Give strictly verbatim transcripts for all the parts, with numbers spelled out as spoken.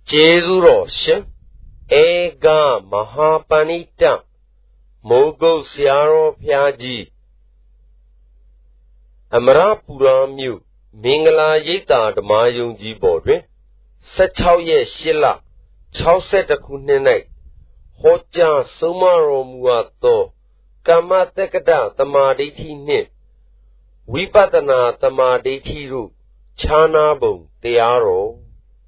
Jezuro Shin Ega Mahapanita Mogo Siaro Piaji Amara Puramyu Mingala Yita the Mayunji Bodre Setchao Ye Shilla Chao Set the Kunene Hoja Sumaro Muato Kama Tekada Tamaditi Nit Vipatana Tamaditi Ru Chana Bung Tiaro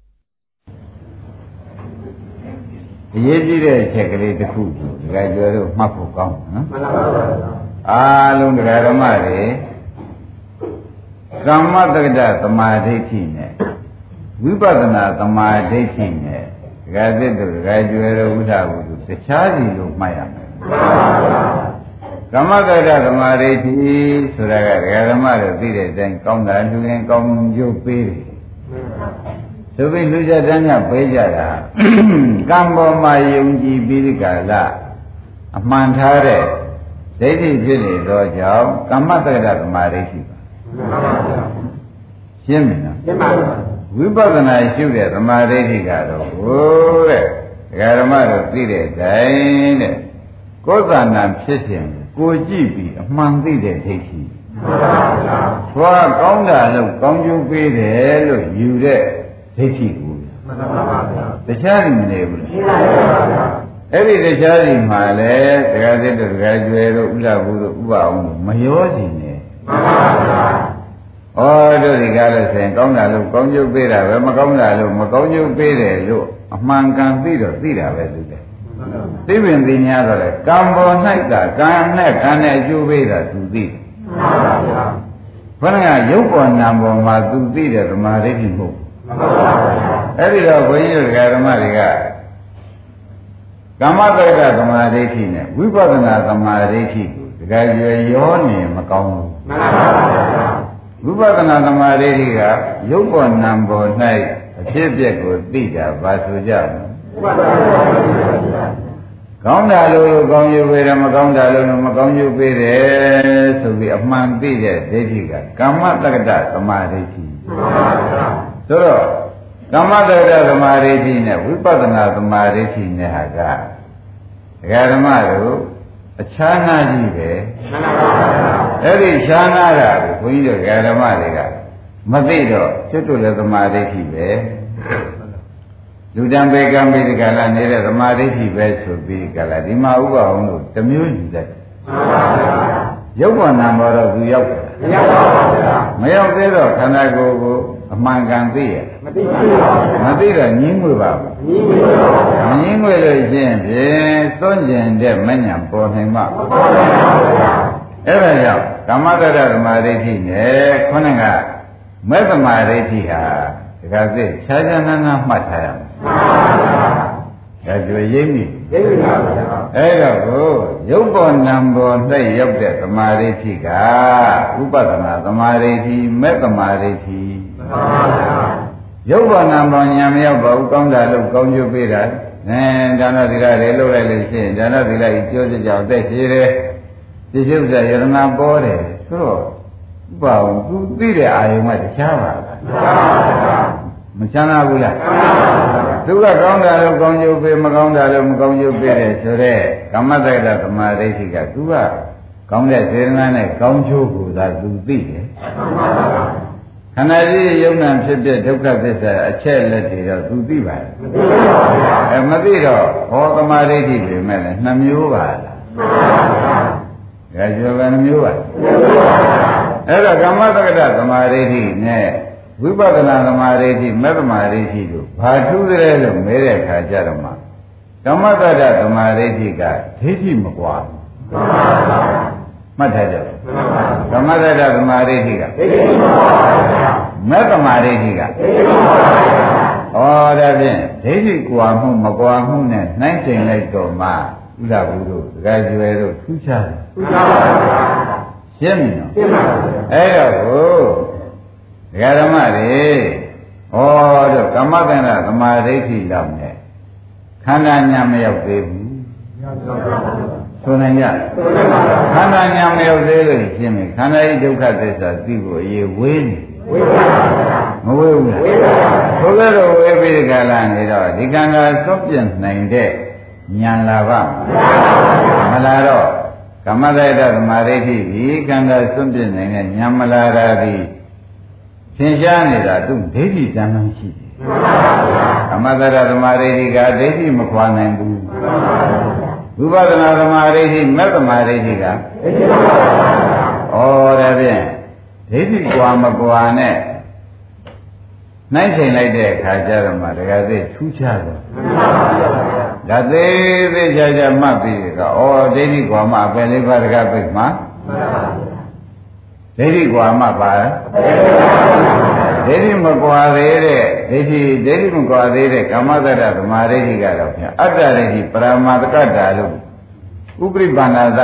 Yejire chekali the food, Gajero Mapu come. Ah, long Ramare Kamatagada, the Madetine Vipatana, the Madetine Gazeto, Gajero Uda, the Charlie of Maya Kamatagada, the Madeti, Suraga, Ramare, then come down to and come you pay. So we lose a danya pejara. Gambo Mayunji Birigala. A mantare. They did really go job. Kamata Mariki. Shimina. We both and I shoot at the Mariki Gado. Oh, Garamaro did it. Gozanam Sissim. Gojibi. A monthly day taking. Swag on the look. Come you be there. You there. The Charlie neighbor. Every the Charlie Male, the Gazette graduate of Ula Mayosi. Oh, the Gallus and Conga, Conju Beda, Maconga, Maconju Beda, a man can see the theatre. Even the Nyara, Cambo Naita, Can Neck, and you Beda to thee. When I yoke on number, my two theatre, my rating book. Every dog when you got a Mariga Gamata Gamariki, we got another Mariki, the guy you your name, Macau. We got another Mariga, you got number night, a shipyard with Bida, Basuja. Gondalo, Gonju, Macondalo, Maconju, Bede, so we have man Bida, Dedica, Gamata Gamariki. So, Kamada the Maridina, Vipatana the Maridina Haga. Garamaru, a Chana Jive, every Chana, Queen of Garamariga, Madido, Chitula the Marikibe, Ludambe Gambi the Gala, near the Marikibe should be Galadima Uba, the music. Yoga number of the Yoga. May I go, can I go? A man can be it. Madira, Nimuba. Nimuba, James, Sonja, and their many for him up. Ever young, Kamada Mariti, Konaga, Mother Mariti, because it, Chajana Matayam. As you Yemi. Ego, Yobo number, they yoked the Maritiga, Upatana, the Mariti, Meta Mariti. Yoba number Yamia, Conda, Conju Pira, and Dana Dilla, Relation, Dana Dilla, Georgia, Desire, this is a Yerna body. So, well, who did it? I might Chava. Machana Vula. Suga Conda, Conju Pira, Maconda, Conju Pira, Sure, Kamada, Marisica, Suga, Conda, Serena, Conju, that do be. And I really young and said that Doctor this a chair let it to be bad. And Madiro, all the Mariti, man, Namuva. As you have a Namuva. Ever Gamata, the Mariti, ne, we bought another Mariti, Mother Mariti, Patu the Relo, Mary Kajarama. Gamata, the Mariti got Titi Makwa. Mataja. Gamada the Maritiga. Meta Maritiga. Oh, that's it. They did Guamu, Maguamu, nineteen eight to Ma, Ulabu, graduate Fucha. Semino. Oh, Garamari. Oh, the Kamadana, the Mariti Lamne. Kananya of Baby. Sonanya. Kananya of the Jimmy. Can I do that? People, you win. မဝေးဘူးလားဘုရားတော်ဝေးပြီးကြလားနေတော့ဒီကံကစွန့်ပြစ်နိုင်တဲ့ဉာဏ်လာပါမလာတော့ကမ္မတယတသမာဓိတိဒီကံကစွန့်ပြစ်နိုင်တဲ့ဉာဏ်မလာတာဒီသင်ရှားနေတာသူဒိဋ္ဌိတန်မှန်ရှိတယ်ကမ္မတယတသမာဓိတိကဒိဋ္ဌိမခွာနိုင်ဘူးဝိပဿနာသမာဓိတိမက်သမာဓိတိကဒိဋ္ဌိမခွာနိုင်ဘူးဩဒါဖြင့်ဒိဋ္ဌိကွာမကွာနဲ့နိုင်ချိန်လိုက်တဲ့အခါကျတော့မှတကယ်သိထူးခြားတယ်ဒါသေးသေးချာချာမှတ်ပြီးကဩဒိဋ္ဌိကွာမှပဲလေးပါးတကပိတ်မှာဒိဋ္ဌိကွာမှပါဒိဋ္ဌိမကွာသေးတဲ့ဒိဋ္ဌိဒိဋ္ဌိမကွာသေးတဲ့ကာမတ္တသမာဓိဋ္ဌိကတော့ဖြင့်အတ္တဒိဋ္ဌိပရမတ္တကတ္တာလို့ဥပရိပန္နသ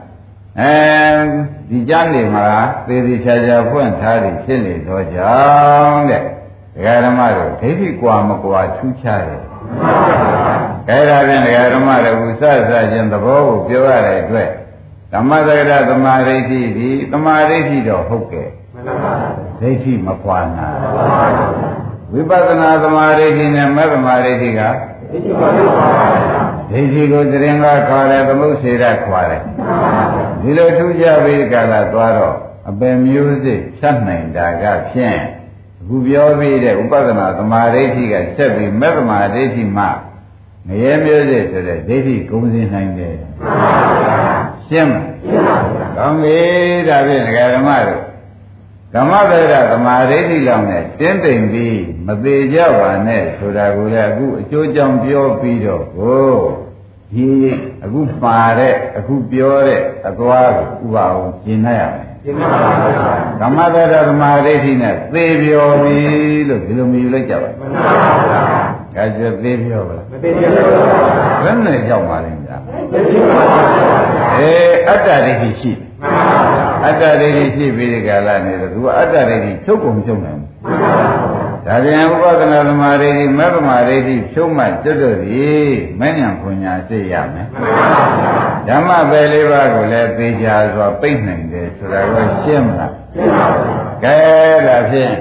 အဲဒီကျမ်းနေမှာသေသေးချာချာဖွင့်ထားပြီးဖြစ်နေတော့ကြောင်းတဲ့ဒကာဓမ္မတို့ဒိဋ္ဌိကွာမကွာထူးခြားတယ်အဲဒါဖြင့်ဒကာဓမ္မတို့ဥစ္စာစခြင်းသဘောကိုပြောရတဲ့အတွက်ဓမ္မသက္ကရသမာဓိဋ္ဌိဒီသမာဓိဋ္ဌိတော့ဟုတ်ကဲ့ဒိဋ္ဌိမကွာနာဝိပဿနာသမာဓိဋ္ဌိနဲ့မသမာဓိဋ္ဌိကဒိဋ္ဌိကိုသရင်ကခွာတယ်သမုတ်စေရခွာတယ်ဒီလိုထူးခြားပြီးကာလသွားတော့အပင်မျိုးစိဖြတ်နိုင်တာကဖြင့်အခုပြောပြီးတဲ့ဥပဒနာသမာဓိဋ္ဌိကဆက်ပြီးမသမာဓိဋ္ဌိမှငရဲမျိုးစိဆိုတဲ့ဒိဋ္ဌိဂုံစင်နိုင်တယ်ရှင်းမလားကောင်းပြီဒါဖြင့်ဒကာဓမ္မတို့ဓမ္မဗေဒသမာဓိဋ္ဌိလောက်နဲ့တင်းတိမ်ပြီးမသေးကြပါနဲ့ဆိုတာကိုလည်းအခုအကျိုးကြောင့်ပြောပြီးတော့ကိုဒီအခုပါတဲ့အခုပြောတဲ့အသွားကိုဥပါအောင်ရှင်းနိုင်ရမယ်ရှင်းပါပါဓမ္မဗေဒသမာဓိဋ္ဌိနဲ့သေပြောပြီလို့ဒီလိုမြည်လိုက်ကြပါမှန်ပါပါဒါကျသေပြောပါလားမသေပြောပါဘူးဘယ်နဲ့ကြောက်ပါလဲဗျာသေပြောပါအေးအတ္တဒိဋ္ဌိရှိအတ္တဒိဋ္ဌိရှိပြီးဒီကလာနေတော့သူကအတ္တဒိဋ္ဌိချုပ်ကုန်ချုပ်နိုင်ဘူးဒါပြန်ဥပဒနာသမာဓိဋ္ဌိမဂ္ဂမဒိဋ္ဌိဖြုံးမှတွတ်တို့သည်မဉ္ဇဉ်ခွန်ညာသိရမယ်ဓမ္မပဲလေးပါးကိုလည်းသိကြစွာပိတ်နိုင်တယ်ဆိုတာကိုရှင်းမလားရှင်းပါဘူးကဲဒါဖြင့်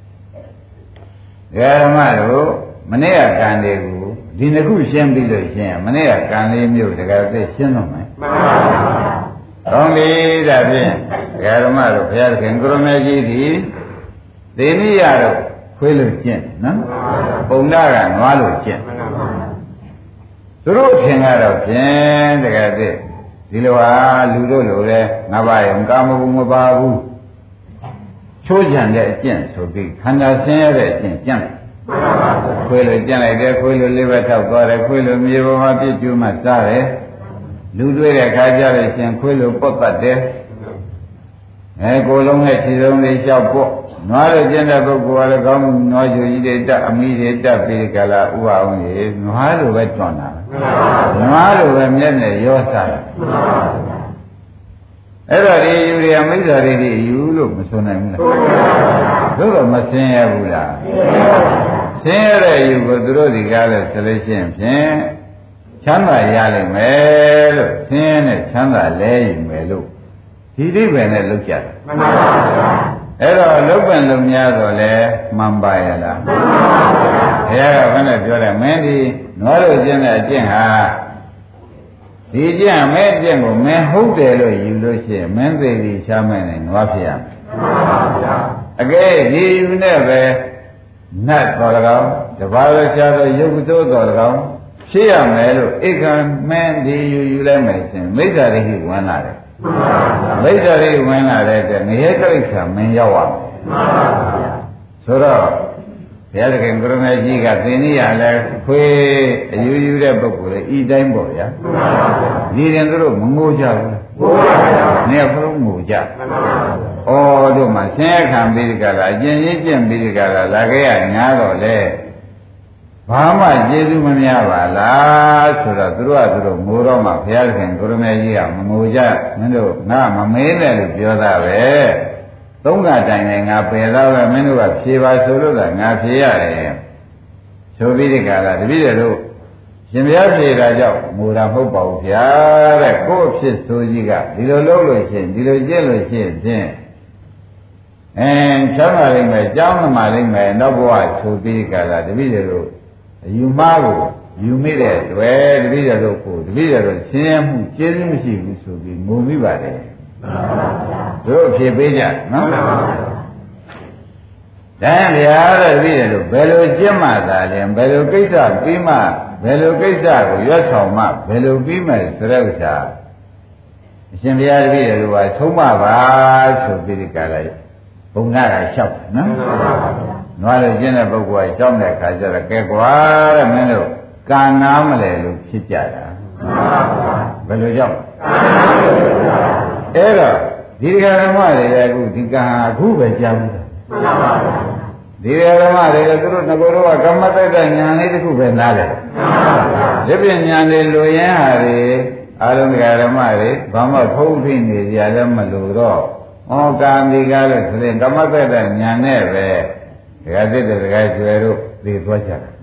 ဓမ္မတို့မနေ့ကကံတွေကိုဒီနှစ်ခုရှင်းပြီးလို့ရှင်းမနေ့ကကံလေးမျိုးတကယ်သိရှင်းတော့မယ်မှန်ပါဘူးကောင်းပြီဒါဖြင့်ဓမ္မတို့ဘုရားသခင်ကိုရမေကြီးသည်သေနိယတို့ခွေးလို့ကျင့်နော်ပုံနာကနွားလို့ကျင့်သူတို့ထင်ကတော့ဖြင့်တကယ်သိဒီလိုဟာလူတို့လိုလဲငါးပါးရင်ကာမဂုဏ်မပါဘူးချိုးချံတဲ့အကျင့်ဆိုပြီးခန္ဓာဆင်းရဲတဲ့အကျင့်ကျင့်လိုက်ခွေးလို့ကျင့်လိုက်တယ်ခွေးလို့လေးဘက်ထောက်သွားတယ်ခွေးလို့မြေပေါ်မှာပြည့်ကျွမ်းမှစားတယ်လူတွေ့တဲ့ခါကျတော့ရှင်ခွေးလို့ပုတ်တတ်တယ်အဲကိုယ်လုံးနဲ့ခြေလုံးလေးလျှောက်ပေါ့နွားလို့ကျင့်တဲ့ပုဂ္ဂိုလ်ကလည်းကောင်းနွားကြိုကြီးတွေတက်အမိတွေတက်ပြီးကြလားဥပအောင်ကြီးနွားလိုပဲတွန်းတာနွားလိုပဲမျက်နဲ့ရောစားတာအဲ့တော့ဒီယူရီယာမိစ္ဆာတွေဒီယူလို့မဆိုနိုင်ဘူးလားတို့တော့မစင်းရဘူးလားစင်းရတဲ့ယူကိုသူတို့ဒီကားလဲဆိုလို့ရှိရင်ဖြင့်ချမ်းသာရလိမ့်မယ်လို့ဆင်းရဲနဲ့ချမ်းသာလဲယူမယ်လို့ဒီအိဗယ်နဲ့လောက်ကြတယ်မှန်ပါပါအဲ့တော့လုတ်ပန်လုံများတော့လဲမှန်ပါရဲ့လားမှန်ပါပါဘုရားကဘယ်နဲ့ပြောတယ်မင်းဒီနွားလို့ကျင့်တဲ့အကျင့်ဟာဒီကျင့်မဲအကျင့်ကိုမင်းဟုတ်တယ်လို့ယူလို့ရှိရင်မင်းသိပြီရှားမဲ့နဲ့နွားဖြစ်ရမယ်မှန်ပါဗျာအကဲဒီယူနဲ့ပဲနတ်တော်၎င်းတပါးလို့ရှားတော့ရုပ်သိုးတော်၎င်းဖြစ်ရမယ်လို့ဧကံမင်းဒီယူယူလိုက်မယ်ရှင်မိစ္ဆာရိဟိဝင်လာတယ်မိစ္ဆာရိဝင်လာတဲ့အတွက်ငရဲတိစ္ဆာမင်းရောက်ရမယ်ဆိုတော့ဘုရားသခင်ကရုဏာကြီးကသင်္နိယလည်းခွေးအယူယူတဲ့ပုဂ္ဂိုလ်လေဤတိုင်းပေါ့ဗျာဒီရင်သူတို့မငိုကြဘူးငိုပါဗျာနေဖလုံးငိုကြဩတို့မှဆင်းရဲခံပြီးကြလားအကျဉ်းကြီးကျင့်ပြီးကြလားလာခဲ့ရညာတော့လေဘာမှကျေးဇူးမများပါလားဆိုတော့သူတို့ကသူတို့ငိုတော့မှဘုရားသခင်ကိုရမေကြီးကမငိုကြမင်းတို့ငါမမေးနဲ့လို့ပြောတာပဲသုံးကတိုင်နဲ့ငါပယ်တော့ပဲမင်းတို့ကဖြေပါဆိုလို့ကငါဖြေရတယ်ဆိုပြီးဒီကလာတပည့်တို့ရှင်ဘုရားဖြေတာကြောင့်ငိုတာမဟုတ်ပါဘူးဗျာတဲ့ကိုယ့်အဖြစ်ဆိုကြီးကဒီလိုလုပ်လို့ရှိရင်ဒီလိုကျင့်လို့ရှိရင်ဖြင့်အင်းချမ်းသာလိမ့်မယ်ကြောင်းမှလိမ့်မယ်နောက်ဘဝဆိုပြီးကြတာတပည့်တို့ယူမှားကိုယူမိတဲ့တွေ့တပည့်တို့ကိုတပည့်တို့ရှင်းရမှုကျေးဇူးမရှိဘူးဆိုပြီးငုံမိပါတယ်တို့အဖြစ်ပေးကြနော်ဒါဗျာတဲ့တပည့်တို့ဘယ်လိုကျင့်မှသာလဲဘယ်လိုကိစ္စပြီးမှဘယ်လိုကိစ္စကိုရွတ်ဆောင်မှဘယ်လိုပြီးမယ်ဆိုတဲ့ဥစ္စာအရှင်ဘုရားတပည့်တို့ကသုံးမပါဆိုပြီးဒီကလိုက်ဘုံနာကလျှောက်နော်နွားလို့ကျင့်တဲ့ပုဂ္ဂိုလ်ကလျှောက်တဲ့ခါကျတော့ကဲကွာတဲ့မင်းတို့ကာနာမလဲလို့ဖြစ်ကြတာဘယ်လိုကြောင့်အဲ့တော့ဒီဃာရမတွေလည်းအခုဒီကံအခုပဲကြောက်တယ်ဒီဃာရမတွေလည်းသူတို့ငကိုတော့ကမ္မတ္တဉာဏ်လေးတစ်ခုပဲနားတယ်ဒီပညာတွေလိုရင်းဟာတွေအာရုံဃာရမတွေဘာမှဖုံးဖိနေကြလည်းမလို့တော့ဩကာမိကားလို့ဆိုရင်ကမ္မတ္တဉာဏ်နဲ့ပဲဒကာသစ်တဲ့ဒကာကျွယ်တို့သိသွားကြတယ်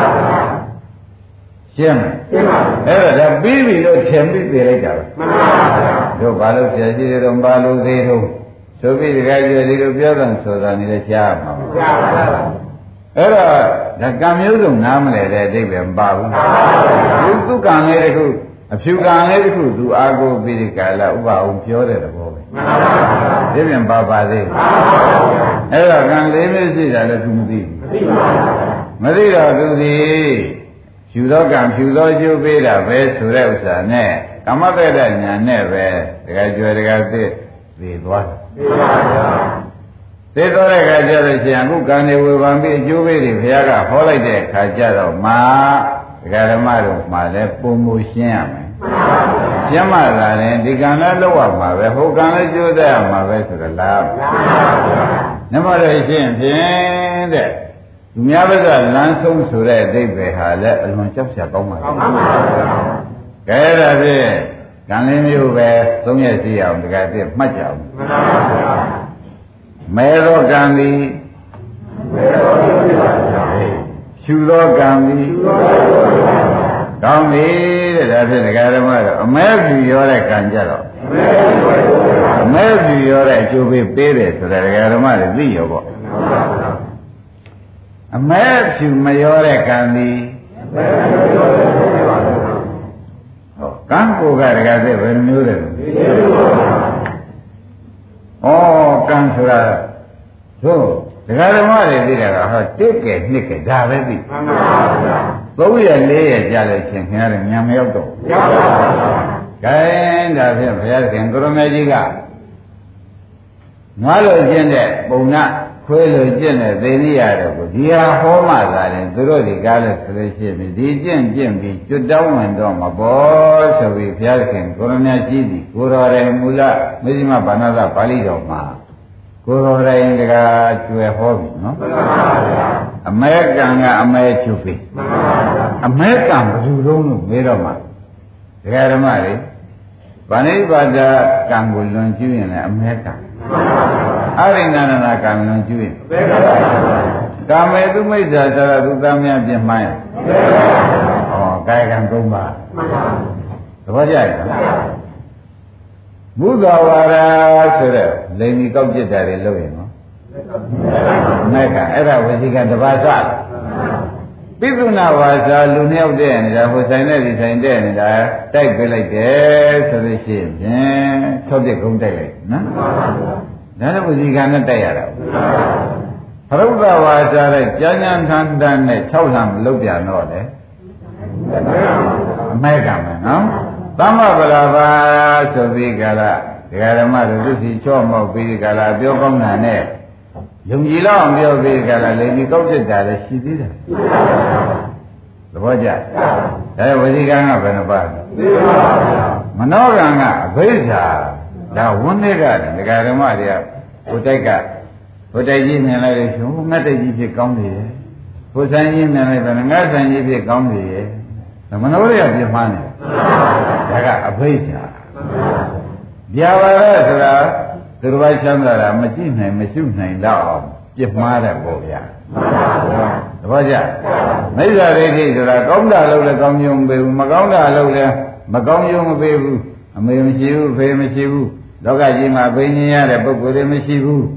ရှင်းမလားအဲ့တော့ဒါပြီးပြီလို့ထင်ပြီးသိလိုက်တာပဲမှန်ပါဗျာတို့ဘာလို့ဆရာကြီးတွေတော့ဘာလို့သေးတော့ဆိုပြီးဒကာကျွယ်ဒီလိုပြောတယ်ဆိုတာနေလဲကြားမှာပါကြားပါဗျာအဲ့တော့ဒါကံမျိုးစုံနားမလဲတဲ့အတိတ်ပဲမပါဘူးမှန်ပါဗျာသူကံလေးတစ်ခုအဖြူကံလေးတစ်ခုသူအာကိုပြီးဒီကလာဥပအောင်ပြောတဲ့သဘောပဲမှန်ပါဗျာဒီပြန်ပါပါသေးမှန်ပါဗျာအဲ့တော့ကံလေးမျိုးရှိတာလည်းသူမသိဘူးမသိပါဘူးမသိတော့သူဒီဖြူသောကံဖြူသောကျိုးပေးတာပဲဆိုတဲ့ဥစ္စာနဲ့ကမ္မတ္တဉာဏ်နဲ့ပဲတခါကျွယ်တခါသိသိသွားတယ်သိပါဗျာသိသွားတဲ့အခါကျတော့ရှင်အခုကံတွေဝေဖန်ပြီးအကျိုးပေးတွေဘုရားကဟောလိုက်တဲ့အခါကျတော့မာဒကာဓမ္မတို့မှလည်းပုံမူရှင်းရမယ်ရှင်းမှသာရင်ဒီကံလည်းလောက်ရမှာပဲဟိုကံလည်းကျိုးတတ်ရမှာပဲဆိုတော့လားနမရရှင်းဖြင့်တဲ့သူများဘက်ကလမ်းဆုံးဆိုတဲ့အတိတ်ပဲဟာလည်းအလွန်ကြောက်စရာကောင်းပါလားမှန်ပါဗျာကဲဒါဖြင့်ကံလေးမျိုးပဲသုံးရက်စီအောင်တကယ်တည်းမှတ်ကြအောင်မှန်ပါဗျာမဲသောကံသည်မဲသောကံသည်ရှုသောကံသည်ရှုသောကံကောင်းပြီတဲ့ဒါဖြင့်ဒကာဓမ္မတော့အမဲဖြူရောတဲ့ကံကြတော့အမဲဖြူရောတဲ့အကျိုးပေးပေးတယ်ဆိုတဲ့ဒကာဓမ္မတွေသိရောပေါ့အမဲဖြူမရောတဲ့ကံသည်ဟောကံကိုကတကယ်သိဘယ်လိုမျိုးလဲဩကံဆိုတာတို့ဒကာဓမ္မတွေသိတာကဟောတစ်ကဲနှစ်ကဲဒါပဲသိမှန်ပါဗျာသုံးရက်လေးရက်ကြာလို့ရှင်ခင်ရတယ်မြန်မရောက်တော့ရောက်ပါဘူး။ခိုင်းဒါဖြင့်ဘုရားရှင်ကိုရမေကြီးကနွားလိုကျင့်တဲ့ပုံနာခွေးလိုကျင့်တဲ့သေနိရတော့ကိုဒီဟာဟောမှသာရင်သူတို့ဒီကားလို့ဆိုလို့ရှိရင်ဒီကျင့်ကျင့်ပြီးကျွတ်တောင်းဝင်တော့မပေါ်ဆိုပြီးဘုရားရှင်ကိုရမေကြီးဒီကိုတော်တယ်မူလမေဇိမဘာနာသပါဠိတော်မှာကိုတော်တယ်တကားကျွယ်ဟောပြီနော်မှန်ပါဗျာအမဲကံကအမဲချုပ်ပြီမှန်ပါဗျာအမဲကံဘယ်လိုလုံးလို့မေးတော့မှဒကာဓမ္မတွေဗာဏိပါဒကံကိုလွန်ကျူးရင်လည်းအမဲကံအရိဏနာနာကံလွန်ကျူးရင်အမဲကံကာမေသူမိစ္ဆာသရသူသားများပြင်မှန်းရဟောကာယကံသုံးပါမှန်ပါသဘောကျရဲ့ဘုဒ္ဓဝါဒဆိုတဲ့လိန်ကြီးကောက်ပြစ်တာတွေလုပ်ရင်နော်မဲကအဲ့ဒါဝစီကတပါးစပိသုနာဝါစာလူနှစ်ယောက်တည်းနေတာဟိုဆိုင်နဲ့ဒီဆိုင်တည်းနေတာတိုက်ပေးလိုက်တယ်ဆိုလို့ရှိရင်ဖြင့်၆ပြည့်ကုန်းတိုက်လိုက်နော်ဒါလည်းဝစီကနဲ့တိုက်ရတာဘုရားဝါစာနဲ့ကျမ်းညာထန်တန်းနဲ့၆လမ်းလုပ်ပြန်တော့လေအမဲကမယ်နော်သမ္မဗလာပါဆိုပြီးကြလားဒကာဓမ္မတို့သူစီချော့မောက်ပြီးကြလားပြောကောင်းတာနဲ့ယုံကြည်လောက်အောင်ပြောပြီးကြလားလေဒီကောက်ပြစ်တာလည်းရှိသေးတယ်သဘောကျဒါဝစီကံကဘယ်နှပါလဲမနောကံကအဘိဓါဒါဝန်းတွေကဒကာဓမ္မတွေကဘုတိုက်ကဘုတိုက်ကြီးမြင်လိုက်လို့ရှင်ငတ်တိုက်ကြီးဖြစ်ကောင်းနေတယ်ဘုဆိုင်ကြီးမြင်လိုက်တော့ငတ်ဆိုင်ကြီးဖြစ်ကောင်းနေတယ်မနောရပြင်းမှန်းတယ်ဒါကအဘိဓါဗျာပါရဆိုတာသူတစ်ပါးချမ်းသာတာမကြည့်နိုင်မရှုနိုင်တော့အောင်ပြစ်မှားတယ်ပေါ့ဗျာသဘောကျမိစ္ဆာဒိဋ္ဌိဆိုတာကောင်းတာလို့လည်းကောင်းကျိုးမပေးဘူးမကောင်းတာလို့လည်းမကောင်းကျိုးမပေးဘူးအမေမရှိဘူးဖေမရှိဘူးလောကကြီးမှာဘိညာရတဲ့ပုဂ္ဂိုလ်တွေမရှိဘူး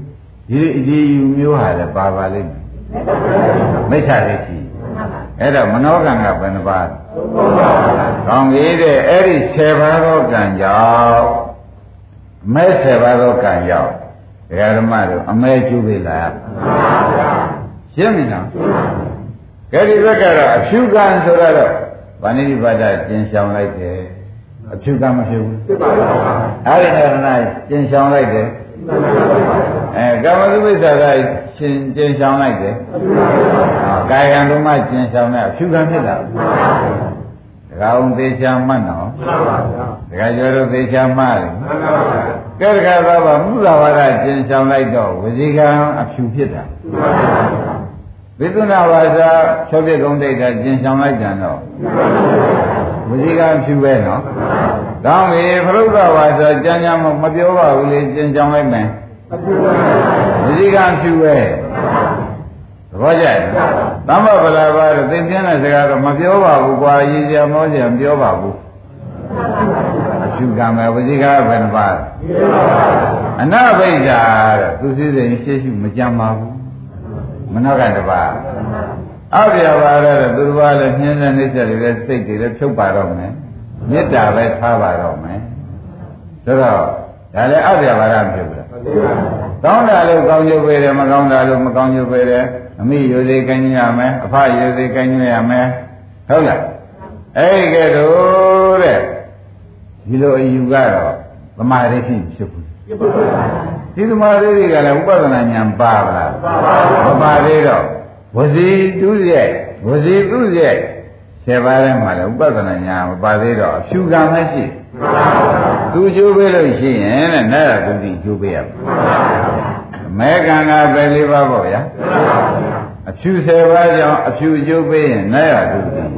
ဒီဒီယူမျိုးဟာလည်းပါပါလိမ့်မယ်မိစ္ဆာဒိဋ္ဌိအဲ့တော့မနောကံကဘယ်နှပါးကောင်းပြီတဲ့အဲ့ဒီဆယ်ပါးသောကံကြောင့်မဲဆယ်ပါးသောကံကြောင့်ဒကာဓမ္မတို့အမဲကျူးပြီလားရှင်းပြီနော်ကဲဒီဘက်ကတော့အဖြူကံဆိုတော့ဗာဏိတိပါဒကျင်ဆောင်လိုက်တယ်အဖြူကံမဖြစ်ဘူးဖြစ်ပါဘူးအာရဏနာကျင်ဆောင်လိုက်တယ်အဲကာမတုမိစ္ဆာကရှင်ကျင်ဆောင်လိုက်တယ်ကာယကံတို့မှကျင်ဆောင်တဲ့အဖြူကံဖြစ်တာဒကာအောင်သေချာမှတ်နော်ဒကာကျော်တို့သေချာမှတ်တယ်ကဲဒကာသာဘာမူလဝါဒကျင်ဆောင်လိုက်တော့ဝစီကံအဖြူဖြစ်တာဝိသုနာဝါစာဖြောပြကုံဒိဋ္ဌာကျင်ဆောင်လိုက်ကြတော့ဝစီကံဖြူပဲနော်ကောင်းပြီဖရုဒ္ဓဝါစာကြမ်းကြမ်းမပြောပါဘူးလေကျင်ဆောင်လိုက်မယ်ဝစီကံဖြူပဲသဘောကျသမ္မဗလာပါတော့သင်ပြင်းတဲ့စကားတော့မပြောပါဘူးကွာရည်ကြမောကြမပြောပါဘူးအဖြူကံပဲဝစီကံဘယ်နှပါအနဘိဓာတဲ့သူစည်းစိမ်ရှေ့ရှုမကြမ်းပါဘူးမနောကတပါအပြာပါရတဲ့သူတစ်ပါးလည်းညှင်းတဲ့နှိစ္စတွေလည်းစိတ်တွေလည်းဖြုတ်ပါတော့မယ်မေတ္တာပဲထားပါတော့မယ်ဆိုတော့ဒါလည်းအပြာပါရမဖြစ်ဘူးလားကောင်းတာလို့ကောင်းကျိုးပေးတယ်မကောင်းတာလို့မကောင်းကျိုးပေးတယ်အမိယူသေးကိုင်းရမယ်အဖယူသေးကိုင်းရမယ်ဟုတ်လားအဲ့ဒီကဲတော့တဲ့ဒီလိုအယူကတော့သမာဓိရှိဖြစ်ဘူးဒီသမာဓိတွေကလည်းဥပဒနာဉာဏ်ပါပါလားမပါသေးတော့ဝစီတုရဲ့ဝစီတုရဲ့ဆယ်ပါးထဲမှာလည်းဥပဒနာဉာဏ်မပါသေးတော့အဖြူကံမရှိသူကျိုးပေးလို့ရှိရင်တဲ့နာရတုတိကျိုးပေးရမယ်မဲကံကပဲလေးပါပေါ့ဗျာအဖြူဆယ်ပါးကြောင့်အဖြူကျိုးပေးရင်နာရတုတိသ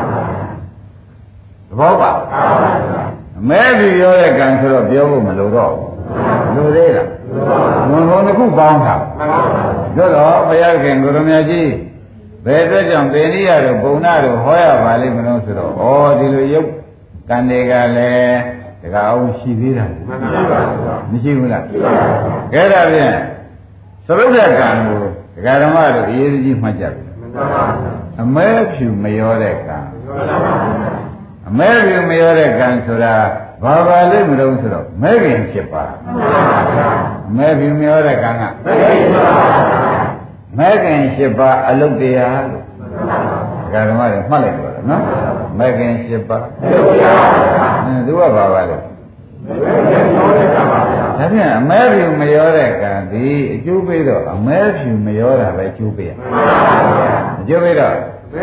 ဘောပါမဲပြီးပြောတဲ့ကံဆိုတော့ပြောဖို့မလိုတော့ဘူးလိုသေးလားဘုံဘုံတစ်ခုပေါင်းတာတို့တော့ဘုရားခင်ကိုရမကြီးဘယ်အတွက်ကြောင့်သေနိယတို့ဘုံနာတို့ဟောရပါလိမ့်မလို့ဆိုတော့ဩဒီလိုရုပ်ကံတွေကလည်းတကအောင်ရှိသေးတာမရှိဘူးလားကဲဒါဖြင့်သရုပ်တဲ့ကံကိုဒကာဓမ္မတို့အရေးကြီးမှတ်ကြပြီအမဲဖြူမရောတဲ့ကံအမဲဖြူမရောတဲ့ကံဆိုတာဘာပါလိမ့်မလို့ဆိုတော့မဲခင်ဖြစ်ပါမဲဖြူမရောတဲ့ကံကမဲခင်ဖြစ်ပါအလုတ်တရားလို့ဒကာဓမ္မတွေမှတ်လိုက်တော့နော်မဲခင်ဖြစ်ပါသူကဘာပါလဲဒါဖြင့်အမဲဖြူမရောတဲ့ကံဒီအကျိုးပေးတော့အမဲဖြူမရောတာပဲအကျိုးပေးရအကျိုးပေးတော့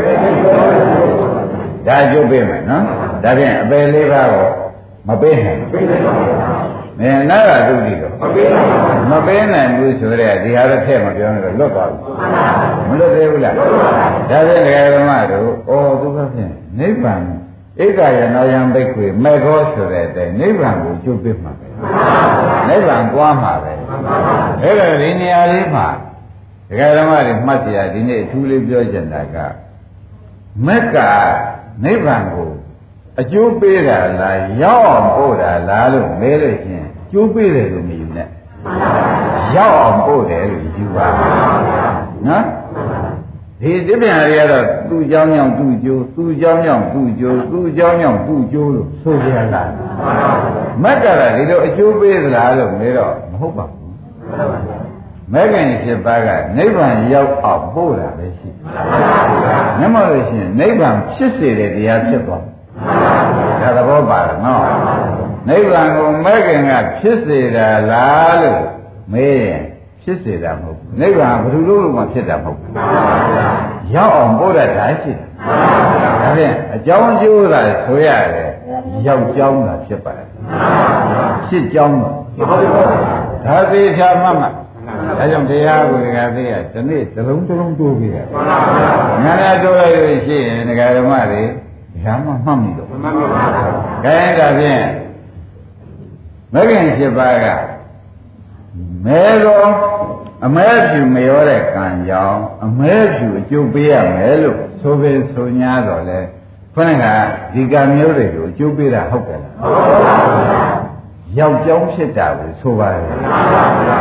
ဒါအကျိုးပေးမယ်နော်ဒါဖြင့်အပယ်လေးပါးကိုမပေးနိုင်မင်းနာရတုတိတော့မပေးနိုင်ဘူးဆိုတဲ့ဒီဟာတော့ထည့်မပြောနဲ့တော့လွတ်သွားပြီမလွတ်သေးဘူးလားဒါဖြင့်ဒကာဓမ္မတို့ဩသူကဖြင့်နိဗ္ဗာန်ဧကယနောယံဘိက္ခွေမေခောဆိုတဲ့အတိုင်းနိဗ္ဗာန်ကိုကျုပ်ပြမှာပဲနိဗ္ဗာန်ကြွားမှာပဲအဲ့ဒါဒီနေရာလေးမှာဒကာဓမ္မတွေမှတ်ကြရဒီနေ့အထူးလေးပြောချင်တာကမက်ကနိဗ္ဗာန်ကိုအကျိုးပေးတာလားရောက်အောင်ပို့တာလားလို့မဲလို့ချင်းကျိုးပေးတယ်လို့မယူနဲ့ရောက်အောင်ပို့တယ်လို့ယူပါနော်ဒီတပြားတွေကတော့သူ့เจ้าညောင်သူ့ကျိုးသူ့เจ้าညောင်သူ့ကျိုးသူ့เจ้าညောင်သူ့ကျိုးလို့ဆိုကြလားမက်ကလည်းဒီလိုအကျိုးပေးသလားလို့မဲတော့မဟုတ်ပါဘူးမဲခင်ဖြစ်ပါကနိဗ္ဗာန်ရောက်အောင်ပို့တာပဲရှိမျက်မှောက်လို့ရှိရင်နိဗ္ဗာန်ဖြစ်စေတဲ့တရားဖြစ်သွားဒါသဘောပါလားနော်နိဗ္ဗာန်ကိုမဲခင်ကဖြစ်စေတာလားလို့မေးရင်ဖြစ်စေတာမဟုတ်ဘူးနိဗ္ဗာန်ဘယ်လိုလုပ်လို့မှဖြစ်တာမဟုတ်ဘူးရောက်အောင်ပို့တတ်တာရှိတယ်ဒါဖြင့်အကြောင်းကျိုးတာဆိုရတယ်ရောက်ကြောင်းတာဖြစ်ပါတယ်ဖြစ်ကြောင်းတော့ဒါသေးချာမှတ်မှဒါကြောင့်တရားကိုဒကာသေးကဒီနေ့သလုံးသလုံးတိုးပြီးတယ်ညာနာတိုးလိုက်လို့ရှိရင်ဒကာဓမ္မတွေဒါမှမှတ်မိတော့မှတ်ပါပါခဲဒါဖြင့်မဂ္ဂင်ဖြစ်ပါကမဲတော်အမဲဖြူမရောတဲ့ကံကြောင့်အမဲဖြူအကျိုးပေးရမယ်လို့ဆိုပေဆို냐တော့လေခொနကဒီကံမျိုးတွေကိုအကျိုးပေးတာဟုတ်ကဲ့လားဟုတ်ပါဘူးယောက်ျောင်းဖြစ်တာကိုဆိုပါတယ်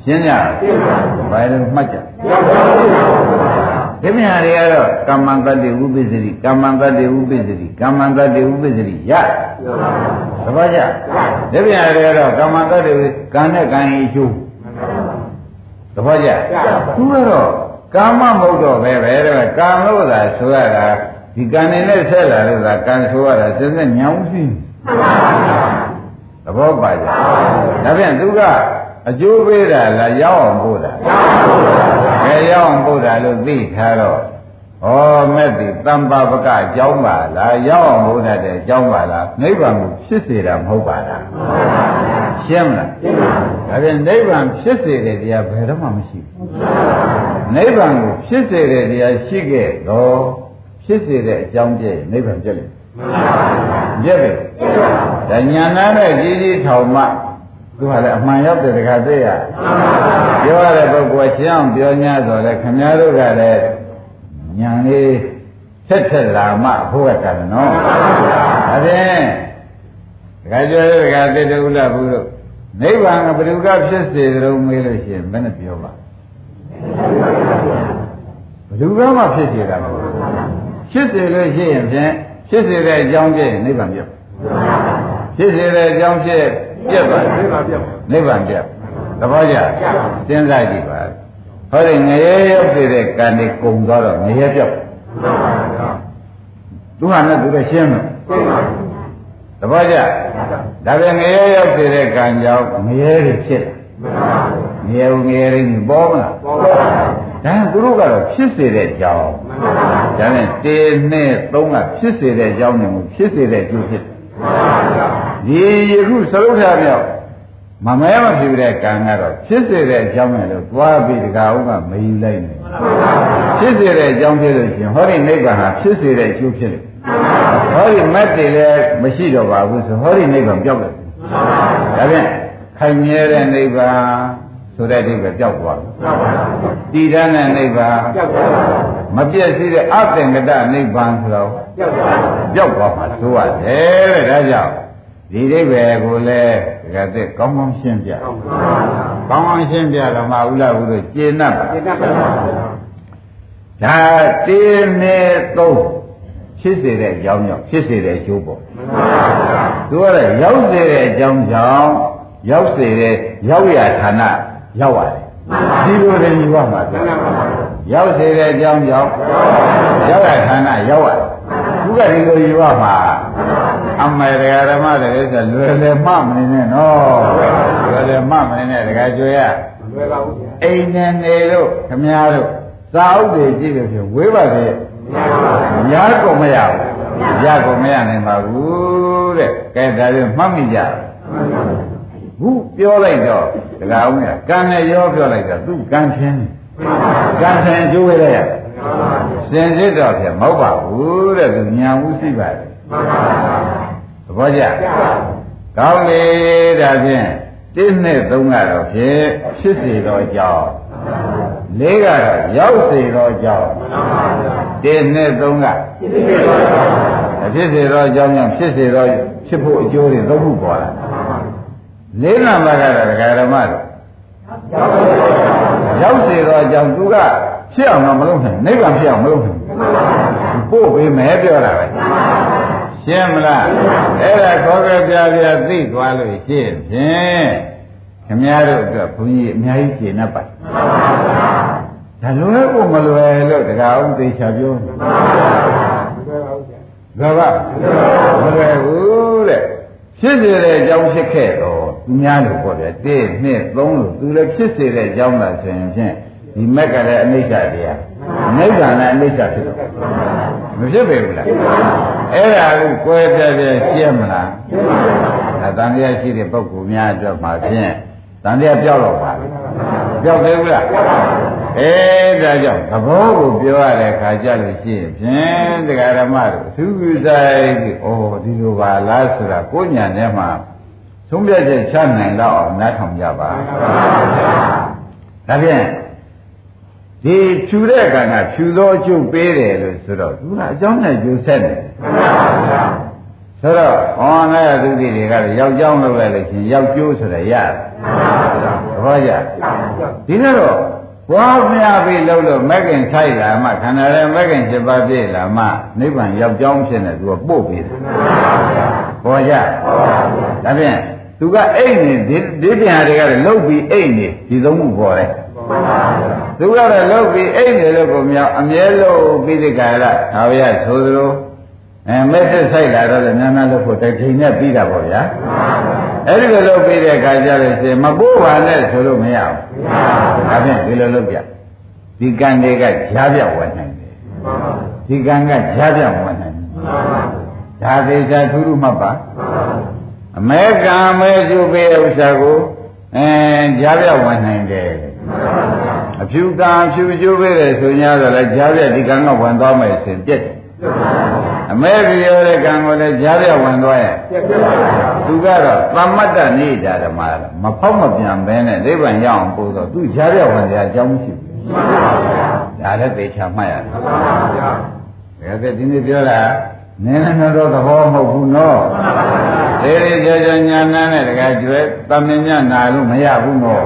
ရှင်းကြဘာလို့မှတ်ကြဒီမြာတွေကတော့ကမ္မံတတ္တိဥပ္ပစ္စရိကမ္မံတတ္တိဥပ္ပစ္စရိကမ္မံတတ္တိဥပ္ပစ္စရိရသဘောကျဒီမြာတွေကတော့ကမ္မံတတ္တိကံနဲ့ကံဤအကျိုးသဘောကျသူကတော့ကာမမဟုတ်တော့ပဲပဲတဲ့ကံလို့သာဆိုရတာဒီကံနေနဲ့ဆက်လာလို့သာကံဆိုရတာစစညောင်းစီသဘောပါကြဒါဖြင့်သူကအကျိုးပေးတာလားရောက်အောင်ပို့တာဘယ်ရောက်အောင်ပို့တာလို့သိထားတော့ဩမဲ့ဒီတမ္ပါပကအကြောင်းပါလားရောက်အောင်ပို့တတ်တဲ့အကြောင်းပါလားနိဗ္ဗာန်ကိုဖြစ်စေတာမဟုတ်ပါလားရှင်းမလားဒါဖြင့်နိဗ္ဗာန်ဖြစ်စေတဲ့တရားဘယ်တော့မှမရှိဘူးနိဗ္ဗာန်ကိုဖြစ်စေတဲ့တရားရှိခဲ့တော့ဖြစ်စေတဲ့အကြောင်းပြည့်နိဗ္ဗာန်ပြည့်လိမ့်ပြည့်ပြီဒါညာနာနဲ့ကြီးကြီးထောင်မှသူကလည်းအမှန်ရောက်တဲ့တခါသိရပြောရတဲ့ပုဂ္ဂိုလ်ရှင်းအောင်ပြော냐ဆိုလဲခင်ဗျားတို့ကလည်းညာလေးဆက်ဆက်လာမှဘုရားကလည်းနော်ဒါဖြင့်တခါပြောရတဲ့တခါသိတဲ့ဥလဘူးတို့နိဗ္ဗာန်ကဘယ်သူကဖြစ်စေကြုံမေးလို့ရှိရင်ဘယ်နဲ့ပြောပါဘယ်သူကမှဖြစ်စေတာမဟုတ်ဘူးဖြစ်စေလို့ရှိရင်ဖြင့်ဖြစ်စေတဲ့အကြောင်းပြည့်နိဗ္ဗာန်ပြည့်ဖြစ်စေတဲ့အကြောင်းပြည့်ပြည့်သွားနိဗ္ဗာန်ပြည့်နိဗ္ဗာန်ပြည့်သဘောကျစဉ်းစားကြည့်ပါဟောဒီငရဲရောက်စေတဲ့ကံတွေကုံသွားတော့ငရဲပြောက်သူဟာနဲ့သူကရှင်းမယ်သဘောကျဒါပြန်ငရဲရောက်စေတဲ့ကံကြောင့်ငရဲတွေဖြစ်ငရဲငရဲတွေပေါ်မလားပေါ်ပါဒါသူတို့ကတော့ဖြစ်စေတဲ့အကြောင်းဒါနဲ့တေနဲ့သုံးကဖြစ်စေတဲ့အကြောင်းနဲ့ဖြစ်စေတဲ့အကျိုးဖြစ်ဒီယခုသရုပ်ထမြောက်မမဲမဖြစ်တဲ့ကံကတော့ဖြစ်စေတဲ့အကြောင်းနဲ့လို့သွားပြီးတကားဦးကမယူလိုက်နဲ့ဖြစ်စေတဲ့အကြောင်းဖြစ်လို့ရှင်ဟောဒီနိဗ္ဗာန်ဟာဖြစ်စေတဲ့အကျိုးဖြစ်တယ်ဟောဒီမက်တွေလည်းမရှိတော့ပါဘူးဆိုဟောဒီနိဗ္ဗာန်ပြောက်တယ်ဒါဖြင့်ခိုင်မြဲတဲ့နိဗ္ဗာန်ဆိုတဲ့အိဗယ်ပြောက်သွားတည်တဲ့နိဗ္ဗာန်ပြောက်သွားမပြည့်စည်တဲ့အသင်္ကတနိဗ္ဗာန်ဆိုတော့ပြောက်သွားပြောက်သွားမှာဆိုရတယ်တဲ့ဒါကြောင့်ဒီအိဗယ်ကိုလည်းတကယ်သိကောင်းကောင်းရှင်းပြကောင်းကောင်းရှင်းပြတော့မှဥလဘုတို့ကျေနပ်ပါကျေနပ်ပါဒါတင်းနဲ့သုံးဖြစ်စေတဲ့အကြောင်းကြောင့်ဖြစ်စေတဲ့အကျိုးပေါ့သူကလည်းရောက်စေတဲ့အကြောင်းကြောင့်ရောက်စေတဲ့ရောက်ရဌာနရောက်ရတယ်ဒီလိုလည်းယူရမှာရောက်စေတဲ့အကြောင်းကြောင့်ရောက်ရဌာနရောက်ရတယ်သူကဒီလိုယူရမှာအမေတရားဓမ္မတွေဆိုလွယ်လေမှမနေနဲ့နော်လွယ်လေမှမနေနဲ့တခါကြွေရမလွယ်ပါဘူးအိမ်နဲ့နေလို့ခမည်းတော်သာဥတွေကြည့်လို့ဖြင့်ဝေးပါလေများကုန်မရဘူးရကုန်မရနိုင်ပါဘူးတဲ့ကဲဒါပြန်မှတ်မိကြဘူးပြောလိုက်တော့တကားဦးကကံနဲ့ရောပြောလိုက်တာသူကံချင်းကံချင်းကျိုးရရစင်စစ်တော့ဖြင့်မဟုတ်ပါဘူးတဲ့သူညာဦးရှိပါတယ်သဘောကျကောင်းပြီဒါဖြင့်တစ်နဲ့သုံးကတော့ဖြင့်ဖြစ်စေတော့ကြောင်းလေးကတော့ရောက်စေတော့ကြောင်းတစ်နဲ့သုံးကဖြစ်စေတော့ကြောင်းကြောင့်ဖြစ်စေတော့ဖြစ်ဖို့အကျိုးတွေသုံးခုပေါ်လာလေးနံပါတ်ကတော့ဒကာဓမ္မတို့ရောက်စေတော့ကြောင့်သူကဖြစ်အောင်တော့မလုပ်နိုင်နိဗ္ဗာန်ဖြစ်အောင်မလုပ်နိုင်ပို့ပေးမယ်ပြောတာပဲရှင်းမလားအဲ့ဒါခေါ်ကြပြပြသိသွားလို့ရှင်းဖြင့်ခင်ဗျားတို့အတွက်ဘုန်းကြီးအများကြီးရှင်း납ပါဒါလွယ်ဖို့မလွယ်လို့တခါအောင်သိချပြောနေဒါကမလွယ်ဘူးတဲ့ဖြစ်စေတဲ့အကြောင်းဖြစ်ခဲ့တော့သူများလို့ပြောတယ်တစ်နှစ်သုံးလို့သူလည်းဖြစ်စေတဲ့အကြောင်းလားဆိုရင်ဖြင့်ဒီမက်ကလည်းအနိစ္စတရားနိဗ္ဗာန်လည်းအနိစ္စဖြစ်တော့မဖြစ်ပေဘူးလားအဲ့ဒါကိုကိုယ်ပြပြရှင်းမလားဒါတန်တရားရှိတဲ့ပုဂ္ဂိုလ်များအတွက်မှာဖြင့်တန်တရားပြောက်တော့ပါပြောက်သေးဘူးလားအဲဒါကြောင့်သဘောကိုပြောရတဲ့ခါကြလို့ရှိရင်ဖြင့်တရားဓမ္မတို့အထူးပြုဆိုင်ပြီးဩဒီလိုပါလားဆိုတာကိုညာထဲမှာသုံးပြချက်ချနိုင်တော့အောင်နားထောင်ကြပါဒါဖြင့်ဒီဖြူတဲ့ကံကဖြူသောအကျိုးပေးတယ်လို့ဆိုတော့သူကအကြောင်းနဲ့ကျိုးဆက်တယ်ဆဆိုတော့ဩငါရသုတိတွေကလည်းယောက်ျောင်းလုပ်လိုက်လို့ရှင်ယောက်ကျိုးဆိုတဲ့ရတယ်သဘောကျဒီတော့ဘွားမြားပြီးလှုပ်လို့မက်ကင်ထိုက်လာမှခန္ဓာရဲ့မက်ကင်七ပါးပြည့်လာမှနိဗ္ဗာန်ယောက်ျောင်းဖြစ်နေသူကပို့ပေးတယ်ဘောကြဒါဖြင့်သူကအိတ်နေဒီဒီပြန်တွေကလည်းလှုပ်ပြီးအိတ်နေဒီသုံးခုပေါ်တယ်သူကတော့လှုပ်ပြီးအိတ်နေလို့ကိုမြောက်အမြဲလို့ပြီးဒီကရသာဝရဆိုသလိုအဲမက်သက်ဆိုင်လာတော့လည်းနာနာလို့ဖို့တိုင်ထိန်နဲ့ပြီးတာပေါ့ဗျာအဲ့ဒီလိုလုပ်ပြီးတဲ့အခါကျလို့ရှိရင်မပိုးပါနဲ့ဆိုလို့မရဘူးဒါဖြင့်ဒီလိုလုပ်ပြဒီကံတွေကကြားပြဝင်နိုင်တယ်ဒီကံကကြားပြဝင်နိုင်တယ်ဒါသေးချာထူးထူးမှတ်ပါအမဲကံအမဲကျုပ်ပေးဥစ္စာကိုအဲကြားပြဝင်နိုင်တယ်အဖြူကံအဖြူကျိုးပေးတယ်ဆို냐တော့လည်းကြားပြဒီကံကဝင်သွားမယ်ဆိုပြက်တယ်အမဲပြောတဲ့ကံကိုလည်းကြားပြဝင်သွားရဲ့သူကတော့သမ္မတ္တနေတာဓမ္မမဖောက်မပြန်ဘဲနဲ့နိဗ္ဗာန်ရအောင်ပို့တော့သူကြားပြဝင်တဲ့အကြောင်းမရှိဘူးဒါလည်းသေချာမှတ်ရတယ်ဒါကဒီနေ့ပြောတာနည်းနည်းတော့သဘောမဟုတ်ဘူးနော်သေသေးချာချာညာနာနဲ့တကယ်ကျွဲတမင်ညနာလို့မရဘူးနော်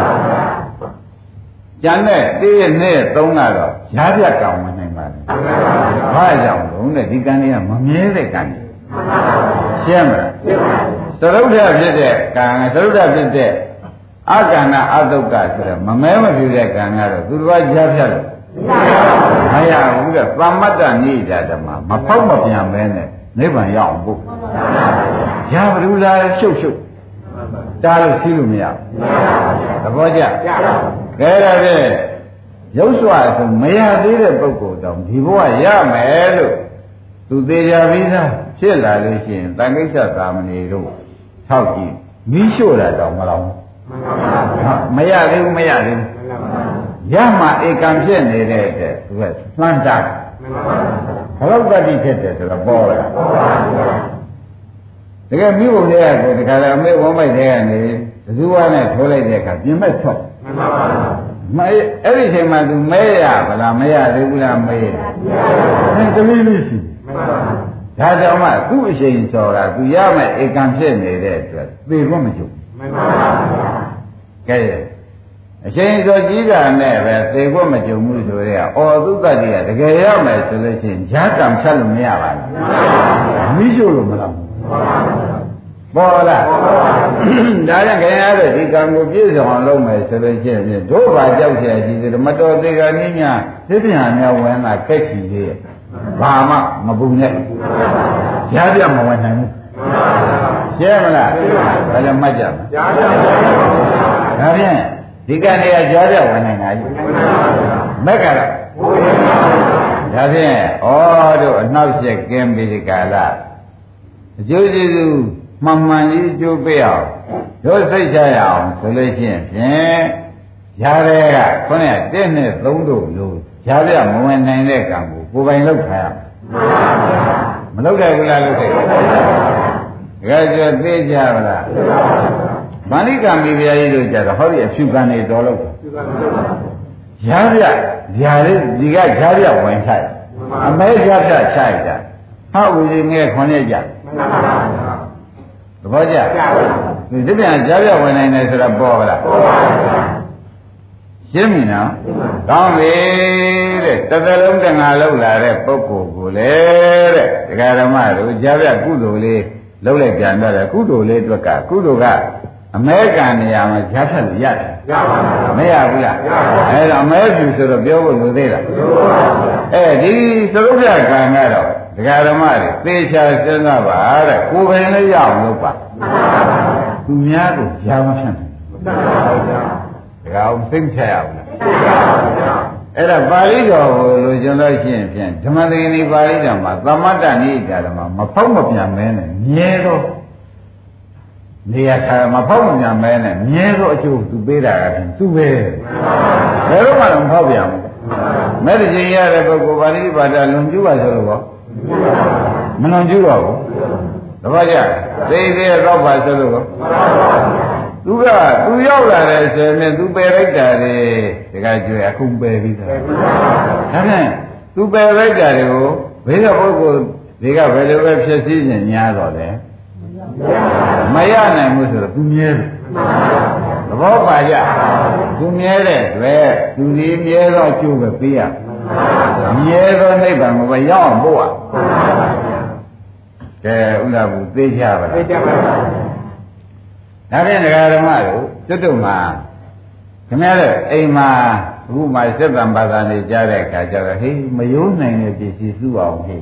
ကျန်တဲ့တည့်ရနဲ့သုံးကတော့ရားပြကံဝင်နိုင်ပါလေဘာကြောင့်လုံးနဲ့ဒီကံတွေကမမြဲတဲ့ကံတွေရှင်းမလားသရုပ်ထဖြစ်တဲ့ကံသရုပ်ထဖြစ်တဲ့အကန္နာအတုတ်ကဆိုတဲ့မမဲမပြူတဲ့ကံကတော့သူတော်ကြားပြလို့မရဘူးတဲ့သမ္မတ္တနေတာဓမ္မမဖောက်မပြန်မဲနဲ့နိဗ္ဗာန်ရောက်အောင်ပို့ရပါဘူးလားရှုပ်ရှုပ်တားလို့ရှိလို့မရဘူးသဘောကျကဲဒါဖြင့်ရုပ်စွာဆိုမရသေးတဲ့ပုဂ္ဂိုလ်တောင်ဒီဘဝရမယ်လို့သူသေးကြပြီးသားဖြစ်လာလို့ရှိရင်တန်ခိစ္စသာမဏေတို့ထောက်ကြည့်မီးရှို့တာတောင်မလောင်မရသေးဘူးမရသေးဘူးရမှဧကံဖြစ်နေတဲ့အတွက်သူကလှမ်းတာဘလောက်တတိဖြစ်တယ်ဆိုတော့ပေါ်လာတကယ်မိဘတွေကကိုတခါလည်းအမေဝမ်းမိုက်တဲ့ကနေဘဇူဝါနဲ့ထိုးလိုက်တဲ့အခါပြင်မဲ့ထွက်မအဲ့ဒီချိန်မှာသူမဲရဗလားမရသေးဘူးလားမဲတယ်တမီးလေးရှိဒါကြောင့်မှသူ့အချိန်စော်တာသူရမဲ့ဧကံဖြစ်နေတဲ့အတွက်သေခွင့်မချုပ်ကဲအချိန်စော်ကြီးတာနဲ့ပဲသေခွင့်မကြုံဘူးဆိုရဲအော်သူတတ်ကြီးကတကယ်ရမယ်ဆိုလို့ရှိရင်ဈာကံဖြတ်လို့မရပါဘူးမိကျို့လို့မလားပေါ်လားဒါကြောင့်ခင်ဗျားတို့ဒီကံကိုပြည့်စုံအောင်လုပ်မယ်ဆိုလို့ရှိရင်တို့ဘာကြောက်เสียကြီးဆိုတော့မတော်သေးကနည်းညာသိပြန်များဝင်လာခက်ချီသေးရဲ့ဘာမှမပူနဲ့ရပြမဝင်နိုင်ဘူးရှင်းမလားဒါကြောင့်မှတ်ကြပါဒါဖြင့်ဒီကံတွေကကြားပြဝင်နိုင်တာကြီးမက်ကတော့ဒါဖြင့်ဩတို့အနှောက်အယှက်ကင်းပြီးဒီကာလအကျိုးကျေးဇူးမှန်မှန်ကြီးကျိုးပေးအောင်တို့စိတ်ချရအောင်ဆိုလို့ရှိရင်ဖြင့်ရားတွေကခေါင်းကတစ်နဲ့သုံးတို့လို့ရားပြမဝင်နိုင်တဲ့ကံကိုကိုယ်ပိုင်လုပ်ထားရမလုပ်တယ်ဘူးလားလုပ်တယ်ဒါကြွသိကြပါလားဗာလိကံမိဖုရားကြီးတို့ကြတော့ဟောဒီအဖြူကံတွေတော်လို့ရားပြဓာလေးဒီကရားပြဝင်ထိုက်အမဲရားပြခြိုက်တာဟောဦးကြီးငယ်ခွန်ရကြသဘောကျဒီတပြန်ကြားပြဝင်နိုင်တယ်ဆိုတော့ပေါ်ပါလားပေါ်ပါဘူးရှင်းပြီနော်ကောင်းပြီတဲ့တစ်သလုံးတငါလောက်လာတဲ့ပုဂ္ဂိုလ်ကိုလေတဲ့ဒကာဓမ္မတို့ကြားပြကုသိုလ်လေးလုံးလိုက်ပြန်တော့တယ်ကုသိုလ်လေးအတွက်ကကုသိုလ်ကအမဲကံနေရာမှာကြားဖြတ်လို့ရတယ်ရပါဘူးမရဘူးလားအဲဒါအမဲဖြူဆိုတော့ပြောဖို့လိုသေးလားအဲဒီသရုပ်ပြကံကတော့ဒကာဓမ္မတွေသေချာစဉ်းစားပါတဲ့ကိုယ်ပင်လေးရအောင်လုပ်ပါသူများကိုကြားမဖြတ်နိုင်ဒကာအောင်သိမ့်ချရအောင်လားအဲ့ဒါပါဠိတော်ကိုလိုချင်လို့ရှိရင်ဖြင့်ဓမ္မသင်္ကေတပါဠိတော်မှာသမတ္တနိဒာဓမ္မမဖောက်မပြန်မဲနဲ့မြဲတော့နေရာခါမဖောက်မပြန်မဲနဲ့မြဲတော့အကျိုးသူပေးတာကဖြင့်သူပဲဘယ်တော့မှတော့မဖောက်ပြန်ဘူးမဲ့တကြီးရတဲ့ပုဂ္ဂိုလ်ပါဠိပါဒလွန်ကျူးပါဆိုလို့မလွန်ကျူးတော့ဘူးတပည့်ကြသိသေးတော့ပါဆိုလို့သူကသူရောက်လာတယ်ဆိုရင်သူပယ်လိုက်တာလေဒီကကျွေးအခုပယ်ပြီးသားဒါနဲ့သူပယ်လိုက်တာတွေကိုဘေးကပုဂ္ဂိုလ်ဒီကဘယ်လိုပဲဖြစ်စည်းခြင်းညာတော့လေမရနိုင်ဘူးဆိုတော့သူမြဲတယ်သဘောပါကြသူမြဲတဲ့တွေ့သူဒီမြဲတော့အကျိုးပဲပေးရမြဲသောနိဗ္ဗာန်ကိုပဲရောက်အောင်ပို့ရကဲဥဒ္ဒဘူးသိကြပါလားသိကြပါပါဒါဖြင့်ဒကာဓမ္မတို့ကျွတ်တုံမှာခင်ဗျားတို့အိမ်မှာအခုမှစက်တံဘာသာနေကြတဲ့အခါကျတော့ဟေးမယိုးနိုင်တဲ့ပစ္စည်းစုအောင်ဟေး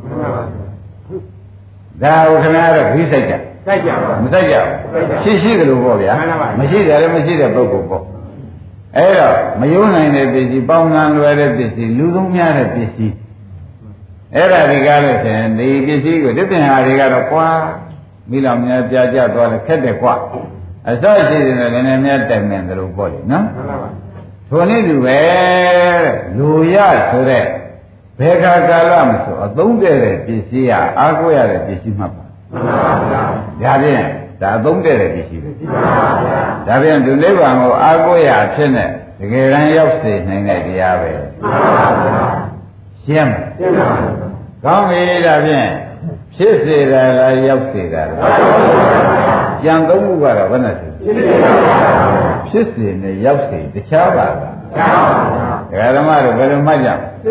ဒါကိုခင်ဗျားတို့ပြီးစိုက်ကြစိုက်ကြပါမစိုက်ကြရှိရှိကြလို့ပေါ့ဗျာမရှိတယ်လည်းမရှိတဲ့ပုဂ္ဂိုလ်ပေါ့အဲ့တော့မယိုးနိုင်တဲ့ပစ္စည်းပေါင်းငံလွယ်တဲ့ပစ္စည်းလူသုံးများတဲ့ပစ္စည်းအဲ့ဒါဒီကားလို့ဆိုရင်ဒီပစ္စည်းကိုဒီပြင်ဟာတွေကတော့ကွာမိလောင်များပြကြသွားတယ်ခက်တယ်ကွာအစရှိတယ်လည်းနည်းနည်းများတိုင်မြင်တယ်လို့ပေါ့လေနော်ထိုနည်းတူပဲလူရဆိုတဲ့ဘယ်ခါကာလမဆိုအသုံးတဲ့တဲ့ပစ္စည်းဟာအားကိုးရတဲ့ပစ္စည်းမှတ်ပါမှန်ပါဗျာဒါဖြင့်ဒါအသုံးတဲ့တဲ့ပစ္စည်းပဲမှန်ပါဗျာဒါဖြင့်ဒီနိဗ္ဗာန်ကိုအားကိုးရဖြစ်နေတကယ်တမ်းရောက်စေနိုင်တဲ့တရားပဲမှန်ပါဗျာရှင်းမရှင်းပါကောင်းပြီဒါဖြင့်ဖြစ်စေတာလားရောက်စေတာလားကြံသုံးခုကတော့ဘယ်နဲ့ဖြစ်ဖြစ်စေနဲ့ရောက်စေတခြားပါလားဒကာဓမ္မတို့ဘယ်လိုမှတ်ကြ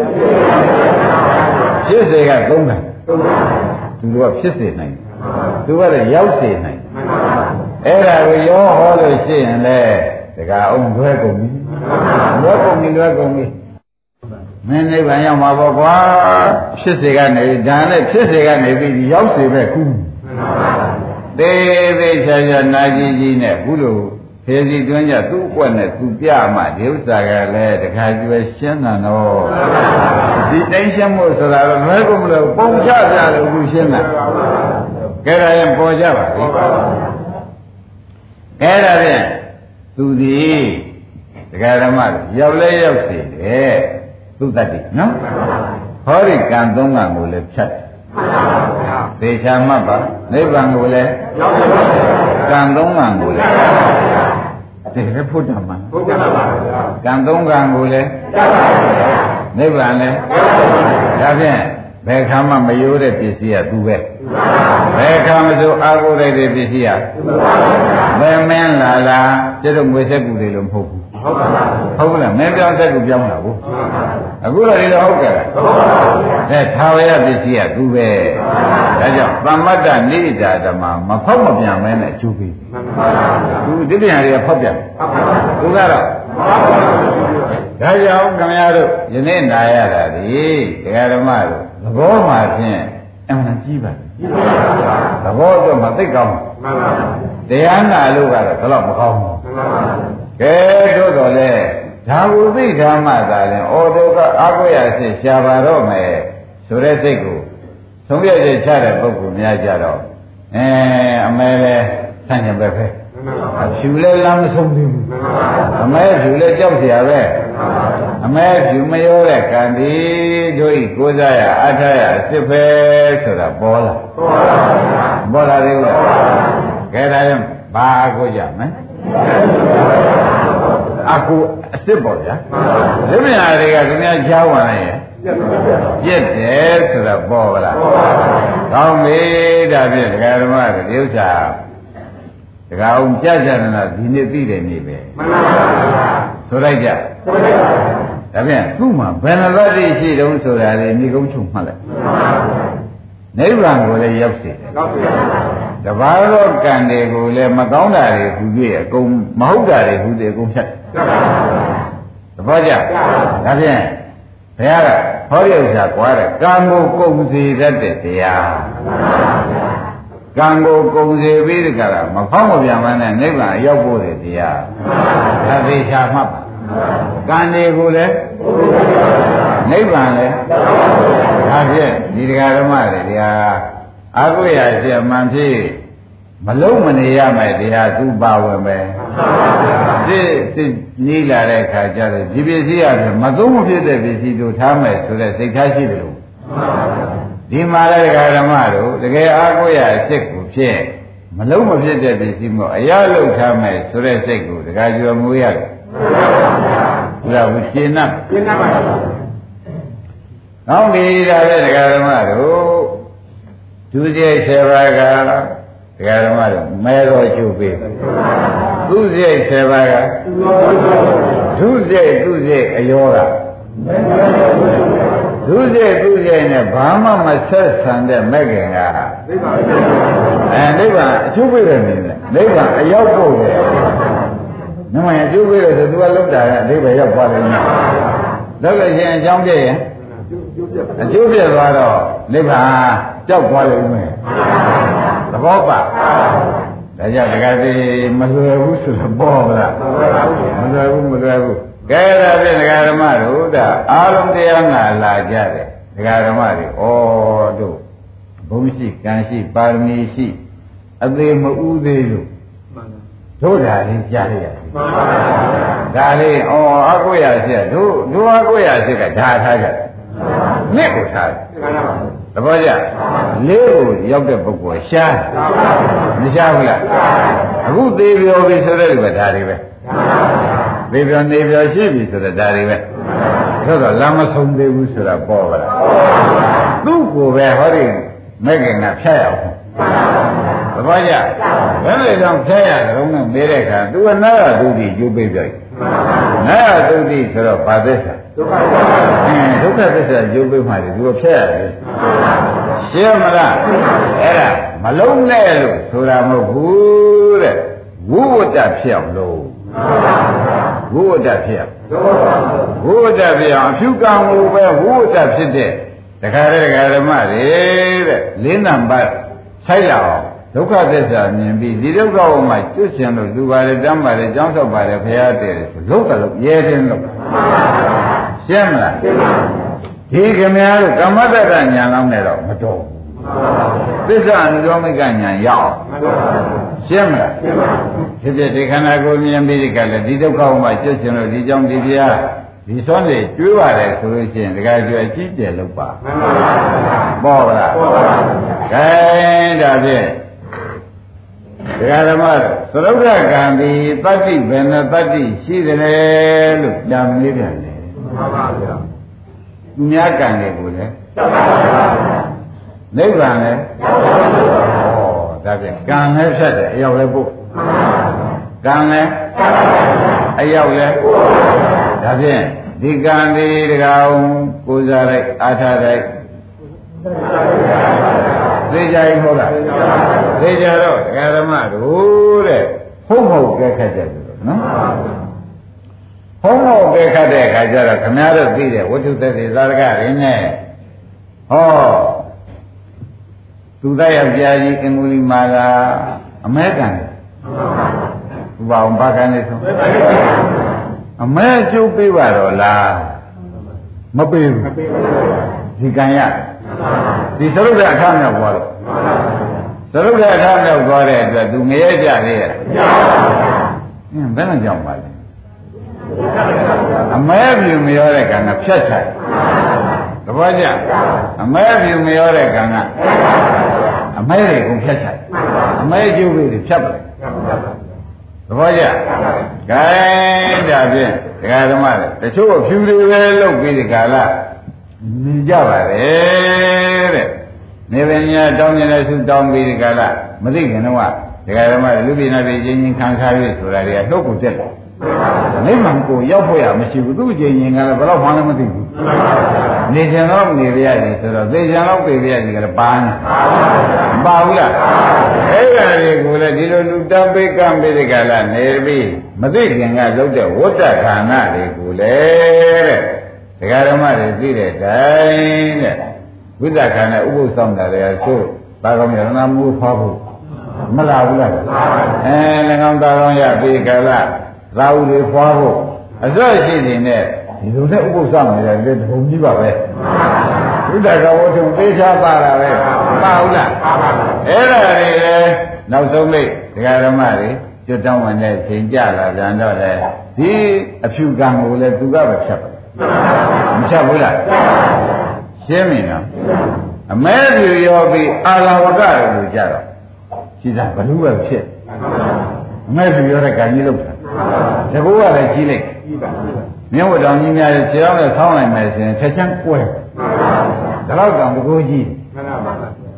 ဖြစ်စေကသုံးတယ်သူကဖြစ်စေနိုင်သူကတော့ရောက်စေနိုင်အဲ့ဒါကိုရောဟောလို့ရှိရင်လေဒကာအောင်လွဲကုန်ပြီလွဲကုန်ပြီလွဲကုန်ပြီမင်းနိဗ္ဗာန်ရောက်မှာပေါ့ကွာဖြစ်စေကနေဒါနဲ့ဖြစ်စေကနေပြီးရောက်စေပဲခုသေးသေးချာချာနာကြည့်ကြည့်နဲ့ခုလိုဖေစီတွင်းကြသူ့အကွက်နဲ့သူပြမှဒီဥစ္စာကလည်းတခါကျွယ်ရှင်းတာတော့ဒီတိုင်းရှင်းဖို့ဆိုတာတော့မဲကုန်မလို့ပုံချကြလို့ခုရှင်းတာကဲဒါရင်ပေါ်ကြပါဘူးအဲ့ဒါဖြင့်သူဒီဒကာဓမ္မရောက်လဲရောက်စေတယ်သူတတ်တယ်နော်ဟောဒီကံသုံးကံကိုလည်းဖြတ်သေချာမှတ်ပါနိဗ္ဗာန်ကိုလည်းကံသုံးကံကိုလည်းတကယ်ဖို့တမှာဖို့တမှာကံသုံးကံကိုလည်းနိဗ္ဗာန်လည်းဒါဖြင့်ဘယ်ခါမှမယိုးတဲ့ပစ္စည်းကသူပဲဘယ်ခါမှဆိုအာဟုတဲ့ပစ္စည်းကဘယ်မင်းလာလားကျတော့ငွေဆက်ကူတွေလို့မဟုတ်ဘူးဟုတ်ပါဘူးဟုတ်လားမင်းပြောင်းဆက်ကူပြောင်းလာဘူးအခုတော့ဒီလိုဟုတ်ကြလားဟုတ်ပါဘူးအဲသာဝရပစ္စည်းကသူပဲဒါကြောင့်သမ္မတ္တနိဒာဓမ္မမဖောက်မပြန်မဲနဲ့အကျိုးပေးသူဒီပြန်တွေကဖောက်ပြန်သူကတော့ဒါကြောင့်ခင်ဗျားတို့ယနေ့နာရတာဒီဒကာဓမ္မတို့သဘောမှဖြင့်အမှန်ကြီးပါသဘောတော့မသိကောင်းဘူးတရားနာလို့ကတော့ဘယ်တော့မကောင်းဘူးကဲတို့တော်လဲဒါဝိသိဓမ္မသာရင်ဩဒုကအာကိုရစိတ်ရှားပါတော့မယ်ဆိုတဲ့စိတ်ကိုသုံးပြည့်ချတဲ့ပုဂ္ဂိုလ်များကြတော့အဲအမဲလဲဆန့်ကျင်ပဲပဲဖြူလဲလမ်းမဆုံးသေးဘူးအမဲဖြူလဲကြောက်เสียပဲအမဲဖြူမရောတဲ့ကံဒီတို့ဤကိုးစားရအထာရအစ်စ်ပဲဆိုတာပေါ်လာပေါ်လာတယ်လို့ကဲဒါရင်ဘာကိုကြမယ်အခုအစ်စ်ပေါ့ဗျာဒီမြာတွေကခင်ဗျားကြားဝင်လိုက်ရဲ့ပြည့်တယ်ဆိုတာပေါ်ပါလားကောင်းပြီဒါဖြင့်ဒကာဓမ္မတွေဒီဥစ္စာဒကာအောင်ကြကြနာဒီနေ့သိတယ်နေပဲမှန်ပါဗျာဆိုလိုက်ကြဆိုလိုက်ပါဒါဖြင့်သူ့မှာဘယ်နှဘက်တည်းရှိတုံးဆိုတာလေမိကုန်းချုပ်မှတ်လိုက်မှန်ပါဗျာနိဗ္ဗာန်ကိုလည်းရောက်စေတယ်ရောက်ပါဗျာတပါးသောကံတွေကိုလည်းမကောင်းတာတွေဟူ၍အကုန်မဟုတ်တာတွေဟူ၍အကုန်ဖြတ်သဘောကျဒါဖြင့်ဘုရားကဟောဒီဥစ္စာကွာတဲ့ကံကိုကုန်စေတတ်တဲ့တရားကံကိုကုန်စေပြီးတကလားမဖောက်မပြန်မနဲ့နိဗ္ဗာန်ရောက်ဖို့တဲ့တရားဒါသေချာမှတ်ပါကံတွေကိုလည်းနိဗ္ဗာန်လည်းဒါဖြင့်ဒီတရားဓမ္မတွေတရားအာဟုရရှိမှန်ဖြစ်မလုံးမနေရမယ်တရားသူပါဝင်ပဲသိသိကြီးလာတဲ့အခါကျတော့ဒီပစ္စည်းအပြင်မသုံးမဖြစ်တဲ့ပစ္စည်းတို့ထားမယ်ဆိုတဲ့စိတ်ထားရှိတယ်လို့ဒီမှာလည်းဓမ္မတို့တကယ်အာဟုရစိတ်ကိုဖြစ်မလုံးမဖြစ်တဲ့ပစ္စည်းမျိုးအရာလောက်ထားမယ်ဆိုတဲ့စိတ်ကိုတကယ်ကြော်မူရတယ်ဘုရားကိုရှင်း납ရှင်း납ပါကောင်းပြီဒါပဲဒကာဓမ္မတို့သူစိတ်ဆယ်ပါးကဒကာဓမ္မတို့မဲတော်ကျုပ်ပေးသူစိတ်ဆယ်ပါးကသူစိတ်သူစိတ်အယောကသူစိတ်သူစိတ်နဲ့ဘာမှမဆက်ဆံတဲ့မဲ့ခင်ကအဲနိဗ္ဗာန်အကျိုးပေးတယ်နေတယ်နိဗ္ဗာန်အရောက်ဖို့ပဲနမယအကျိုးပေးတယ်ဆိုသူကလောက်တာကအနိဗ္ဗာန်ရောက်သွားတယ်နော်လောက်လို့ရှင်အကြောင်းပြည့်ရင်အကျိုးပြည့်သွားတော့နိဗ္ဗာန်ကြောက်သွားလိမ့်မယ်သဘောပါဒါကြောင့်တခါတည်းမလွယ်ဘူးဆိုတော့ပေါ်မလားမလွယ်ဘူးမလွယ်ဘူးကဲဒါဖြင့်ဒကာဓမ္မတို့ဒါအားလုံးတရားနာလာကြတယ်ဒကာဓမ္မတွေဩတို့ဘုံရှိကံရှိပါရမီရှိအသေးမဥသေးလို့တို့ဓာလေးကြားရရတယ်ဒါလေးဩအကုရရှိတို့တို့အကုရရှိကဓာထားကြတယ်မြစ်ကိုထားတယ်သဘောကျလေးကိုရောက်တဲ့ပုဂ္ဂိုလ်ရှားမရှားဘူးလားအခုသေးပြောပြီဆိုတဲ့လူကဒါတွေပဲသေပြောနေပြောရှိပြီဆိုတော့ဒါတွေပဲဆိုတော့လမ်းမဆုံးသေးဘူးဆိုတာပေါ်ပါလားသူ့ကိုပဲဟောဒီမဲ့ခင်ကဖြတ်ရအောင်သဘောကျဘယ်လိုကြောင့်ဖြတ်ရကြုံနဲ့မေးတဲ့အခါသူကနာရသုတိကျိုးပေးပြလိုက်နာရသုတိဆိုတော့ဘာသစ္စာဒုက္ခသစ္စာအင်းဒုက္ခသစ္စာကျိုးပေးမှလေသူကဖြတ်ရတယ်ရှင်းမလားအဲ့ဒါမလုံးနဲ့လို့ဆိုတာမဟုတ်ဘူးတဲ့ဝိဝတ္တဖြစ်အောင်လို့ဝိဝတ္တဖြစ်အောင်ဝိဝတ္တဖြစ်အောင်အဖြူကံကိုပဲဝိဝတ္တဖြစ်တဲ့တခါတည်းဒကာဓမ္မတွေတဲ့လင်းနံပါတ်ဆိုင်လာအောင်ဒုက္ခသစ္စာမြင်ပြီးဒီဒုက္ခဘုံမှာကျွတ်ချင်လို့လူပါလေတမ်းပါလေကြောင်းဆောက်ပါလေဘုရားတည်းဆိုလုံးတယ်လို့ရဲတယ်လို့ရှင်းမလားဒီခင်ဗျားတို့ကမ္မတ္တကညာလောင်းနဲ့တော့မတော်ဘူးသစ္စာအနုရောမိကညာရအောင်ရှင်းမလားဖြစ်ဖြစ်ဒီခန္ဓာကိုယ်မြင်ပြီးဒီကလည်းဒီဒုက္ခဘုံမှာကျွတ်ချင်လို့ဒီကြောင့်ဒီဘုရားဒီစွမ်းတွေကျွေးပါတယ်ဆိုလို့ရှိရင်တခါကျွေးအကြီးကျယ်လို့ပါပေါ်ပါလားခဲဒါဖြင့်ဒကာဓမ္မသရုပ်ဒကံဒီတတ္တိဘယ်နှတတ္တိရှိတယ်လို့ကြံမေးပြန်တယ်မှန်ပါဗျာသူများကံတွေကိုလည်းနိဗ္ဗာန်လည်းဩဒါဖြင့်ကံလည်းဖြတ်တယ်အရောက်လည်းပို့ကံလည်းအရောက်လည်းဒါဖြင့်ဒီကံဒီဒကာအောင်ကိုးစားလိုက်အားထားလိုက်သိကြရင်ဟုတ်လားသိကြတော့ဒကာဓမ္မတို့တဲ့ဟုတ်ဟုတ်ကဲခတ်တယ်နော်ဟုတ်ဟုတ်ကဲခတ်တဲ့အခါကျတော့ခမည်းတော်သိတယ်ဝတ္ထုသက်သေသာရကရင်းနဲ့ဟောသူသားယောက်ျားကြီးအင်္ဂုလိမာလာအမဲကံဥပအောင်ဘာကံလဲဆိုအမဲကျုပ်ပေးပါတော့လားမပေးဘူးဒီကံရဒီသရုပ်အခါမြောက်သွားလို့သရုပ်အခါမြောက်သွားတဲ့အတွက်သူငရဲကြသေးရဲ့အင်းဘယ်နဲ့ကြောက်ပါလဲအမဲပြူမရောတဲ့ကံကဖြတ်ချင်သဘောကျအမဲပြူမရောတဲ့ကံကအမဲတွေကိုဖြတ်ချင်အမဲကျိုးတွေဖြတ်ပါသဘောကျဂိုင်းဒါဖြင့်ဒကာဓမ္မတွေတချို့ဖြူတွေပဲလုပ်ပြီးဒီကာလမြင်ကြပါလေတဲ့နေပညာတောင်းနေတဲ့သူတောင်းပြီးဒီကာလမသိခင်တော့ဒကာဓမ္မတွေလူပြည်နာပြည်ချင်းချင်းခံခါ၍ဆိုတာတွေကနှုတ်ကိုတက်တယ်နိဗ္ဗာန်ကိုရောက်ဖို့ရမရှိဘူးသူ့ချင်းချင်းကလည်းဘယ်တော့မှလည်းမသိဘူးနေကြတော့နေပြရတယ်ဆိုတော့သိကြတော့ပြေပြရတယ်ကလည်းပါနေပါဘူးလားအဲ့ဒါတွေကိုလည်းဒီလိုလူတပိကံပိဒီကလာနေပြီးမသိခင်ကလုပ်တဲ့ဝတ္တခန္ဓာတွေကိုလည်းတဲ့ဒကာဓမ္မတွေသိတဲ့တိုင်းတဲ့ဝိသခန္ဓာဥပုသ်ဆောင်တာတွေကဆိုဘာကောင်းရနာမှုဖွားဖို့မလာဘူးလားအဲ၎င်းသာကောင်းရပြီးကလာသာဥတွေဖွားဖို့အစရှိနေတဲ့ဒီလိုနဲ့ဥပုသ်ဆောင်နေတဲ့ဒီဘုံကြီးပါပဲဝိသကဝတ္ထုသေချာပါတာပဲပါဘူးလားအဲ့ဒါတွေလည်းနောက်ဆုံးလေးဒကာဓမ္မတွေကျွတ်တောင်းဝင်တဲ့ချိန်ကြလာပြန်တော့လေဒီအဖြူကံကိုလည်းသူကပဲဖြတ်ပါမဖြတ်ဘူးလားရှင်းပြီနော်အမဲပြူရောပြီးအာလဝကလို့ကြတော့ရှိတာဘလူပဲဖြစ်အမဲပြူရောတဲ့ကံကြီးလို့တကူကလည်းကြီးလိုက်မြတ်ဝတ္တောင်ကြီးများရဲ့ခြေတော်နဲ့ဆောင်းလိုက်မယ်ဆိုရင်ချက်ချင်းကွဲဒါတော့ကံတကူကြီး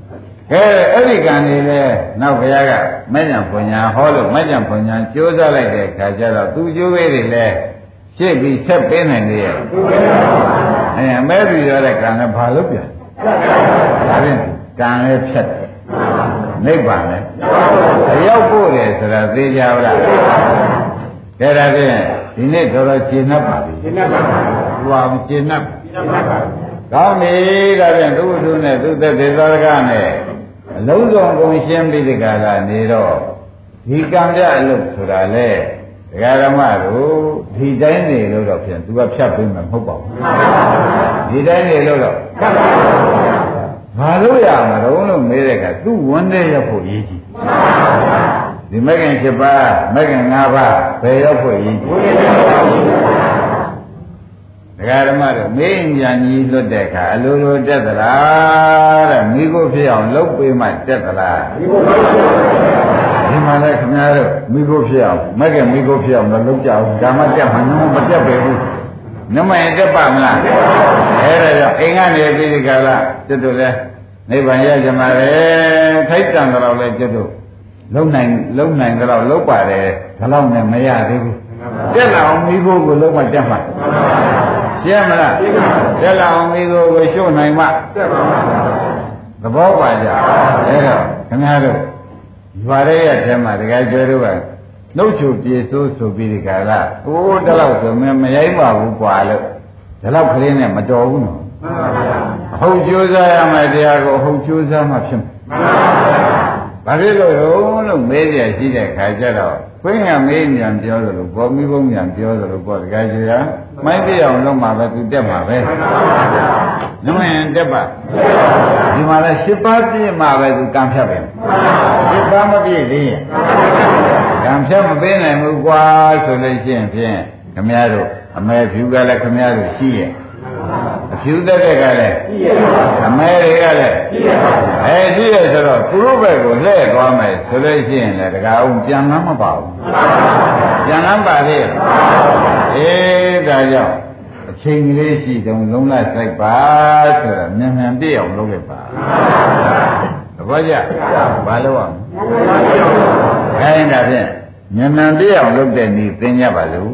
ကဲအဲ့ဒီကံနေလဲနောက်ဘုရားကမဲ့ညာပညာဟောလို့မဲ့ညာပညာကျိုးစားလိုက်တဲ့အခါကျတော့သူကျိုးလေးတွေလဲရှေ့ပြီးဆက်ပေးနိုင်လေရဲ့အဲမဲ့ပြီးရတဲ့ကံလည်းဘာလို့ပြန်ဒါဖြင့်ကံလည်းဖြတ်တယ်နိဗ္ဗာန်လည်းအရောက်ဖို့တယ်ဆိုတာသိကြပါလားကဲဒါဖြင့်ဒီနေ့တော်တော်ရှင်း납ပါပြီရှင်း납ပါဘူးဘာရှင်း납ရှင်း납ပါကောင်းပြီဒါဖြင့်သူ့သူနဲ့သူ့သက်သေသောကနဲ့အလုံးစုံကုန်ရှင်းပြီးဒီကလာနေတော့ဒီကံပြအလုပ်ဆိုတာလေဒကာဓမ္မတို့ဒီတိုင်းနေလို့တော့ဖြင့်သူကဖြတ်ပေးမှာမဟုတ်ပါဘူးဒီတိုင်းနေလို့တော့ဘာလို့ရမှာတော့လို့မေးတဲ့ကသူ့ဝန်တဲ့ရောက်ဖို့ရည်ကြီးဒီမဂ္ဂင်七ပါးမဂ္ဂင်၅ပါးဘယ်ရောက်ဖို့ရည်ကြီးဒကာဓမ္မတို့မင်းညာကြီးလွတ်တဲ့အခါအလိုလိုတက်သလားတဲ့မိဖို့ဖြစ်အောင်လုပ်ပေးမှတက်သလားဒီမှာလည်းခင်ဗျားတို့မိဖို့ဖြစ်အောင်မကဲမိဖို့ဖြစ်အောင်လုပ်ကြအောင်ဒါမှတက်မှနှုံးမတက်ပဲဘူးနမရင်တက်ပါမလားအဲ့ဒါကြောင့်အိမ်ကနေပြီးဒီကလာကျွတ်တို့လဲနိဗ္ဗာန်ရကြမှာလေထိုက်တန်တော့လဲကျွတ်တို့လုံနိုင်လုံနိုင်တော့လုံပါတယ်ဒါတော့နဲ့မရသေးဘူးတက်လာအောင်မိဖို့ကိုလုံးဝတက်မှာရှင်းမလားတက်လာအောင်မိဖို့ကိုရှုံနိုင်မှတက်ပါမှာသဘောပါကြအဲ့တော့ခင်ဗျားတို့ရွာရဲရဲ့ထဲမှာတကယ်ကျွဲတို့ကနှုတ်ချုပ်ပြေစိုးဆိုပြီးဒီကလာဟိုးတလောက်ဆိုမမရိုက်ပါဘူးကွာလို့ဒီလောက်ကလေးနဲ့မတော်ဘူးနော်အဟုတ်ကြိုးစားရမယ်တရားကိုအဟုတ်ကြိုးစားမှဖြစ်မှာဘာဖြစ်လို့လို့မေးကြရှိတဲ့ခါကျတော့ခွင်းကမေးမြန်ပြောသလိုဘောမီးဘုံမြန်ပြောသလိုပေါ့တကယ်ကြီးရမိုင်းပြအောင်လုပ်မှာပဲသူတက်မှာပဲနမရင်တက်ပါဒီမှာလဲရှစ်ပါးပြည့်မှာပဲသူကံဖြတ်ပဲရှစ်ပါးမပြည့်သေးရင်ကံဖြတ်မပေးနိုင်ဘူးကွာဆိုလို့ရှိရင်ဖြင့်ခမည်းတော်အမေဖြူကလည်းခမည်းတော်ရှိရဲ့အဖြူတက်တဲ့ကလည်းရှိရဲ့အမေတွေကလည်းရှိရဲ့အဲရှိရဲ့ဆိုတော့သူတို့ဘက်ကိုလှည့်သွားမယ်ဆိုလို့ရှိရင်လည်းတကားအောင်ပြန်လမ်းမပါဘူးပြန်လမ်းပါလေအေးဒါကြောင့်အချိန်ကလေးရှိတုံးလုံးလိုက်စိုက်ပါဆိုတော့မြန်မြန်ပြည့်အောင်လုပ်လိုက်ပါသဘောကျဘာလို့အောင်ခိုင်းတာဖြင့်မြန်မြန်ပြည့်အောင်လုပ်တဲ့နည်းသင်ကြပါလို့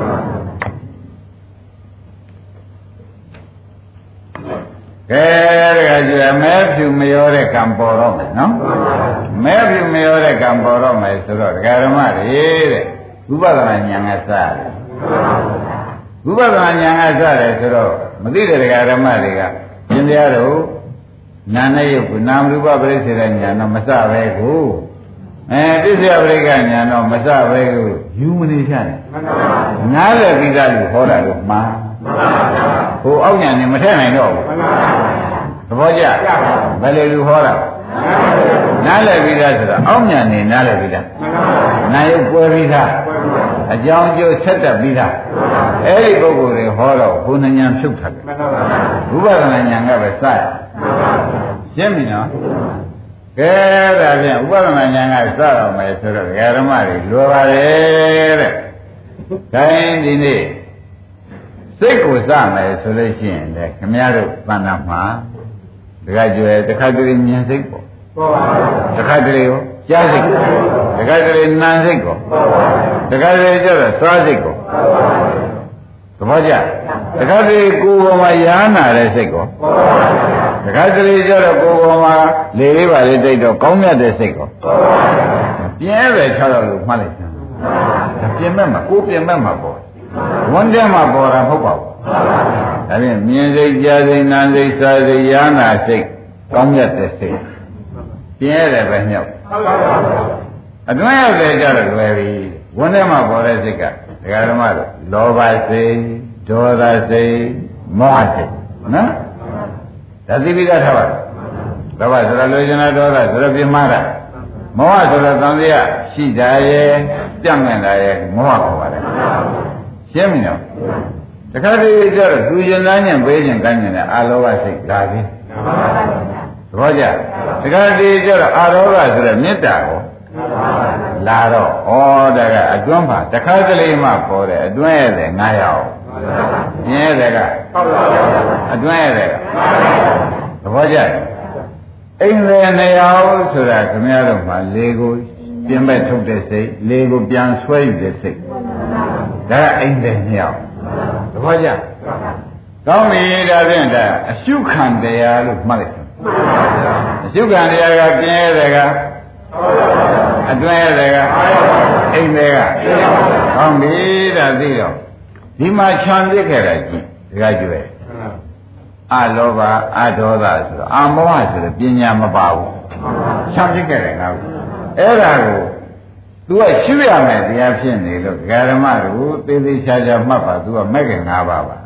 ကဲတခါကျမဲဖြူမရောတဲ့ကံပေါ်တော့မယ်နော်မဲဖြူမရောတဲ့ကံပေါ်တော့မယ်ဆိုတော့ဒကာဓမ္မတွေတဲ့ဥပဒနာဉာဏ်ကစတယ်ဥပဒနာဉာဏ်ကစတယ်ဆိုတော့မသိတဲ့ဒကာဓမ္မတွေကသင်တရားတို့နာနဲ့ယုတ်ကနာမရူပပရိစ္ဆေဒဉာဏ်တော့မစပဲကိုအဲပစ္စယပရိက္ခဉာဏ်တော့မစပဲကိုယူမနေချနဲ့နားလည်းပြီးသားလို့ဟောတာလို့မှားဟိုအောက်ညာနေမထည့်နိုင်တော့ဘူးသဘောကျဘယ်လိုလူဟောတာနားလည်ပြီးသားဆိုတာအောက်ညာနေနားလည်ပြီးသားနာယုတ်ပွဲပြီးသားအကြောင်းကျိုးဆက်တက်ပြီးသားအဲ့ဒီပုဂ္ဂိုလ်တွေဟောတော့ဘုဏဉာဏ်ဖြုတ်ထားတယ်ဝိပဿနာဉာဏ်ကပဲစရရှင်းပြီနော်ကဲဒါဖြင့်ဥပဒနာဉာဏ်ကစတော့မယ်ဆိုတော့ဓမ္မတွေလွယ်ပါတယ်တဲ့ဒါရင်ဒီနေ့စိတ်ကိုစမယ်ဆိုလို့ရှိရင်လေခမည်းတော်တဏ္ဍာမှာတခါကျွယ်တခါတလေမြင်စိတ်ပေါ့တခါတလေရောကြားစိတ်တခါတလေနာစိတ်ကိုတခါတလေကျတော့စားစိတ်ကိုသဘောကျတခါတလေကိုယ်ပေါ်မှာယာနာတဲ့စိတ်ကိုတခါတလေကျတော့ကိုယ်ပေါ်မှာလေလေးပါလေးတိတ်တော့ကောင်းမြတ်တဲ့စိတ်ကိုပြင်းပဲ၆ရောက်လို့မှတ်လိုက်တယ်ဒါပြင်းမဲ့မှာကိုယ်ပြင်းမဲ့မှာပေါ့ဝန်ထဲမှာပေါ်တာမဟုတ်ပါဘူးဒါဖြင့်မြင်စိတ်ကြားစိတ်နာစိတ်စားစိတ်ယာနာစိတ်ကောင်းမြတ်တဲ့စိတ်ပြင်းရတယ်ပဲမြောက်အတွင်းရတယ်ကြတော့လွယ်ပြီဝန်ထဲမှာပေါ်တဲ့စိတ်ကဒကာဓမ္မတို့လောဘစိတ်ဒေါသစိတ်မောဟစိတ်နော်ဒါသိပြီးသားထားပါလောဘဆိုတာလိုချင်တာဒေါသဆိုတော့ပြင်းမာတာမောဟဆိုတော့သံသယရှိတာရဲ့ပြန့်မြင်တာရဲ့မောဟခေါ်ပါတယ်ရှင်းပြီနော်တခါတည်းကျတော့သူရင်သားညံပေးခြင်းကမ်းခြင်းနဲ့အာလောဘစိတ်လာပြီသဘောကျတခါတည်းကျတော့အာရောဂဆိုတဲ့မေတ္တာကိုလာတော့ဩဒါကအတွန်းပါတခါတလေမှပေါ်တယ်အတွန်းရဲ့ငါးရောက်မြင်ရဲ့ကအတွန်းရဲ့သဘောကျအိမ်လေနေရောက်ဆိုတာခင်ဗျားတို့မှလေကိုပြင်မဲ့ထုတ်တဲ့စိတ်လေကိုပြန်ဆွဲယူတဲ့စိတ်ဒါကအိမ်လေနေရောက်သဘောကျကောင်းပြီဒါဖြင့်ဒါအရှုခံတရားလို့မှတ်လိုက်အရှုခံတရားကပြင်းရဲတဲ့ကအတွင်းရဲတဲ့ကအိမ်တွေကကောင်းပြီဒါသိတော့ဒီမှာခြံပြစ်ခဲ့တာကြည့်ဒကာကျွဲအလောဘအဒေါသဆိုတော့အမောဟဆိုတော့ပညာမပါဘူးခြံပြစ်ခဲ့တယ်ငါကအဲ့ဒါကို तू ကရှုရမယ်တရားဖြစ်နေလို့ဒကာဓမ္မတို့သေသေးချာချာမှတ်ပါ तू ကမဲ့ခင်၅ပါးပါ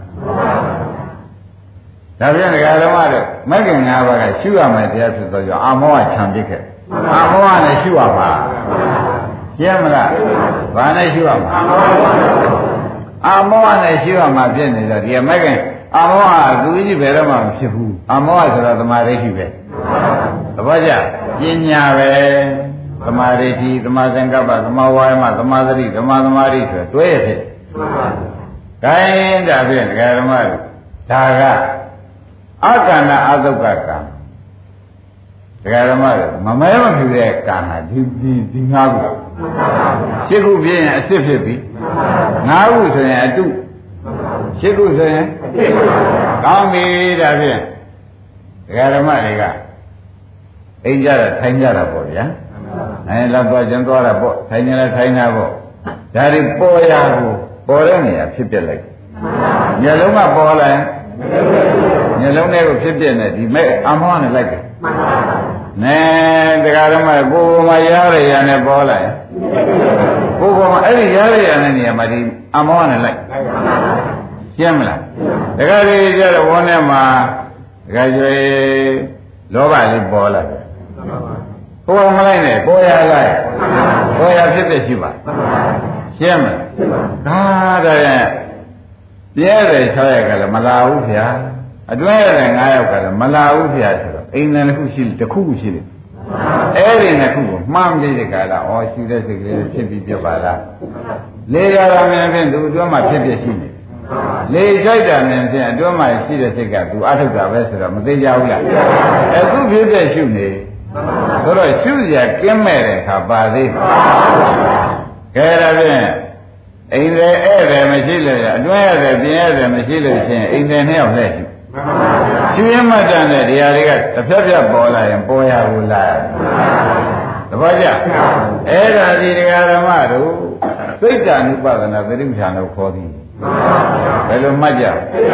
ဒါပြန်ဒကာဓမ္မတို့မဲ့ခင်၅ပါးကရှုရမယ်တရားဖြစ်တော့ကြောင့်အမောဟခြံပြစ်ခဲ့အမောဟနဲ့ရှုရပါရှင်းမလားဘာနဲ့ရှုရမှာအမောဟနဲ့ရှုရမှာဖြစ်နေတော့ဒီမဲ့ခင်အမောဟသူကြီးဘယ်တော့မှမဖြစ်ဘူးအမောဟဆိုတော့သမာဓိရှိပဲသဘောကျပညာပဲသမာဓိတိသမာသင်္ကပ္ပသမာဝါယမသမာသတိသမာသမာဓိဆိုတွဲရဖြစ်ဂိုင်းဒါဖြင့်ဒကာဓမ္မတို့ဒါကအကန္နအသုက္ကကံဒကာဓမ္မတို့မမဲမဖြူတဲ့ကံဟာဒီဒီဒီငါးခုရှစ်ခုပြည့်ရင်အစ်စ်ဖြစ်ပြီငါးခုဆိုရင်အတုရှစ်ခုဆိုရင်ကောင်းပြီဒါဖြင့်ဒကာဓမ္မတွေကအိမ်ကြတာထိုင်ကြတာပေါ့ဗျာအဲလောက်တော့ကျန်သွားတာပေါ့ထိုင်နေလဲထိုင်တာပေါ့ဒါတွေပေါ်ရကိုပေါ်တဲ့နေရာဖြစ်ပြလိုက်မျက်လုံးကပေါ်လာရင်မျက်လုံးထဲကိုဖြစ်ပြနေဒီမဲ့အမောနဲ့လိုက်တယ်နဲတရားဓမ္မကိုယ်ပေါ်မှာရရရနဲ့ပေါ်လာရင်ကိုယ်ပေါ်မှာအဲ့ဒီရရရတဲ့နေရာမှာဒီအမောနဲ့လိုက်ရှင်းမလားတရားကြီးကြတော့ဝန်းထဲမှာတရားကျွေးလောဘလေးပေါ်လာတယ်ကိုယ်မလိုက်နဲ့ပေါ်ရလိုက်ပေါ်ရဖြစ်ဖြစ်ရှိပါရှင်းမလားဒါတော့ပြဲတယ်၆ရက်ကလည်းမလာဘူးဗျာအတွင်းရတယ်၅ယောက်ကလည်းမလာဘူးဗျာဆိုတော့အိမ်နယ်တစ်ခုရှိတစ်ခုရှိတယ်အဲ့ဒီနှစ်ခုကိုမှန်းပြီးတဲ့ကာလဩရှိတဲ့စိတ်ကလေးဖြစ်ပြီးပြပါလားလေရတာမြင်ဖြင့်သူအတွင်းမှာဖြစ်ဖြစ်ရှိနေလေကြိုက်တာမြင်ဖြင့်အတွင်းမှာရှိတဲ့စိတ်ကသူအထုတ်တာပဲဆိုတော့မသိကြဘူးလားအခုဖြစ်ဖြစ်ရှုနေဆိုတော့ရှုရကင်းမဲ့တဲ့အခါပါသေးကဲဒါဖြင့်အိမ်thereဧည့်တယ်မရှိလို့အတွင်းရတယ်ပြင်ရတယ်မရှိလို့ချင်းအိမ်thereနှစ်ယောက်လဲရှုရှုရမှတ်တဲ့တရားတွေကတစ်ဖြတ်ဖြတ်ပေါ်လာရင်ပေါ်ရဘူးလားသဘောကျအဲ့ဒါဒီတရားဓမ္မတို့စိတ်တ ानु ပဒနာသတိပဋ္ဌာန်လို့ခေါ်သည်ဘယ်လိုမှတ်ကြ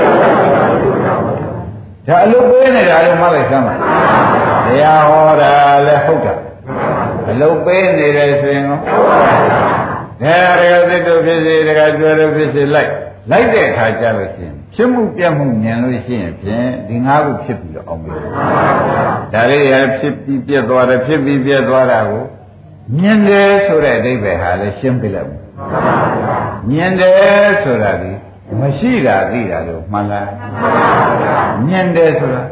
ဒါအလုပ်ပေးနေတာလို့မှတ်လိုက်စမ်းပါတရားဟောတာလည်းဟုတ်တာအလုပ်ပေးနေတယ်ဆိုရင်ရောဒါရကသစ်တို့ဖြစ်စေတကကျွဲတို့ဖြစ်စေလိုက်လိုက်တဲ့အခါကျလို့ရှိရင်ဖြစ်မှုပြတ်မှုဉာဏ်လို့ရှိရင်ဖြင့်ဒီငါးခုဖြစ်ပြီးတော့အောင်ပြီဒါလေးရဖြစ်ပြီးပြတ်သွားတယ်ဖြစ်ပြီးပြတ်သွားတာကိုမြင်တယ်ဆိုတဲ့အဓိပ္ပာယ်ဟာလည်းရှင်းပြလိုက်မယ်မြင်တယ်ဆိုတာဒီမရှိတာသိတာလို့မှန်လားမြင်တယ်ဆိုတာ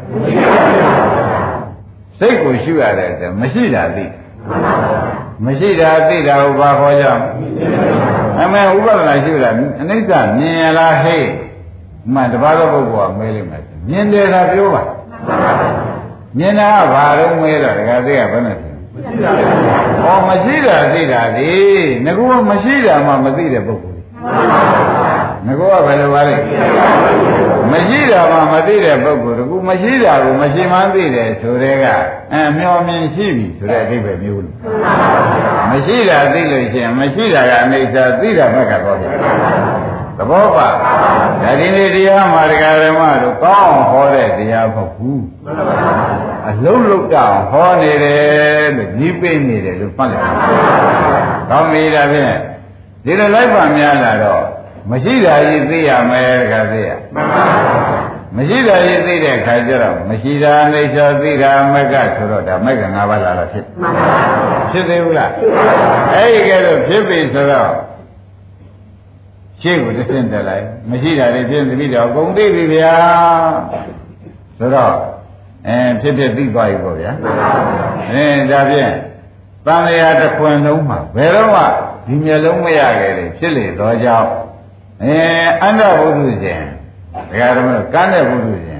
စိတ်ကိုရှုရတဲ့အတွက်မရှိတာသိမရှိတာသိတာကိုဘာခေါ်ကြအမေဥပဒနာရှုတာအနိစ္စမြင်ရလားဟဲ့မှတပါးသောပုဂ္ဂိုလ်ကမဲလိမ့်မယ်မြင်တယ်တာပြောပါမြင်တာကဘာလို့မဲတော့တခါသေးကဘယ်နဲ့လဲဟောမရှိတာသိတာဒီငါကမရှိတာမှမသိတဲ့ပုဂ္ဂိုလ်ငါကဘယ်လိုပါလဲမရှိတာမှမသိတဲ့ပုဂ္ဂိုလ်ကမရှိတာကိုမရှိမှန်းသိတယ်ဆိုတဲ့ကအမျောမြင်ရှိပြီဆိုတဲ့အဓိပ္ပာယ်မျိုးလို့မရှိတာသိလို့ရှိရင်မရှိတာကအနိစ္စသိတာဘက်ကတော့တယ်သဘောပါဒါဒီနေ့တရားမှာတရားဓမ္မတို့ကောင်းအောင်ဟောတဲ့တရားမဟုတ်ဘူးအလုံးလုံးတောင်ဟောနေတယ်လို့ကြီးပေးနေတယ်လို့မှတ်လိုက်ကောင်းပြီဒါဖြင့်ဒီလိုလိုက်ပါများလာတော့မရှိတာကြီးသိရမယ်တခါသိရမရှိတာကြီးသိတဲ့အခါကျတော့မရှိတာအိဋ္ဌာသိတာမက္ကဆိုတော့ဒါမက္က၅ပါးလာတော့ဖြစ်ဖြစ်သေးဘူးလားအဲ့ဒီကဲတော့ဖြစ်ပြီဆိုတော့ရှေ့ကိုတစ်ဆင့်တက်လိုက်မရှိတာတွေဖြစ်ပြီးတော့အကုန်သိပြီဗျာဆိုတော့အဲဖြစ်ဖြစ်သိသွားပြီပေါ့ဗျာအဲဒါဖြင့်သံဃာတစ်ခွင်လုံးမှာဘယ်တော့မှဒီမျက်လုံးမရခဲ့တယ်ဖြစ်လေတော့ကြောင့်အဲအန္တဘုဒ္ဓရှင်ဒကာဓမ္မကမ်းတဲ့ဘုဒ္ဓရှင်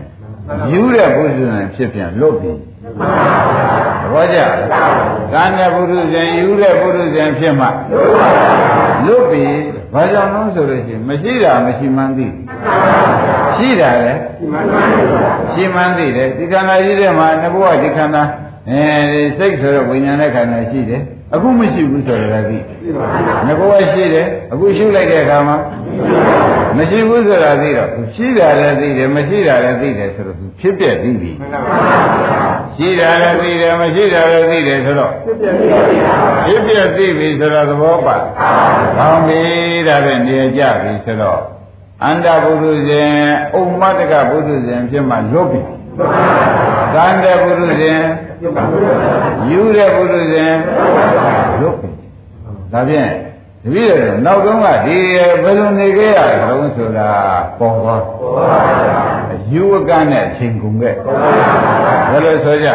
ယူတဲ့ပုထုဇဉ်ဖြစ်ပြန်လွတ်ပြီဘောကြကံတဲ့ပုထုဇဉ်ယူတဲ့ပုထုဇဉ်ဖြစ်မှလွတ်ပြီဘာကြောင့်လို့ဆိုလို့ရှိရင်မရှိတာမရှိမှန်းသိရှိတာလေရှိမှန်းသိတယ်ဒီခန္ဓာကြီးထဲမှာငဘဝဒီခန္ဓာအဲဒီစိတ်ဆိုတော့ဝိညာဉ်နဲ့ခန္ဓာရှိတယ်အခုမရှိဘူးဆိုတော့သိငဘဝရှိတယ်အခုရှုလိုက်တဲ့အခါမှာမရှိဘူးဆိုတာသိတော့ရှိတာလည်းသိတယ်မရှိတာလည်းသိတယ်ဆိုတော့ဖြစ်ပြသိပြီရှိတာလည်းသိတယ်မရှိတာလည်းသိတယ်ဆိုတော့ဖြစ်ပြသိပြီဆိုတော့သဘောပါကောင်းပြီဒါပဲနေကြပြီဆိုတော့အန္တပုရုဇဉ်ဥမ္မတကပုရုဇဉ်ဖြစ်မှလွတ်ပြီကံတဲ့ပုရုဇဉ်ယူတဲ့ပုရုဇဉ်လွတ်ပြီဒါဖြင့်တပည့်တော်နောက်ဆုံးကဒီဘယ်လိုနေခဲ့ရအောင်ဆိုတာပေါ်သွားယူဝကနဲ့အချိန်ကုန်ခဲ့ဘယ်လိုဆိုကြ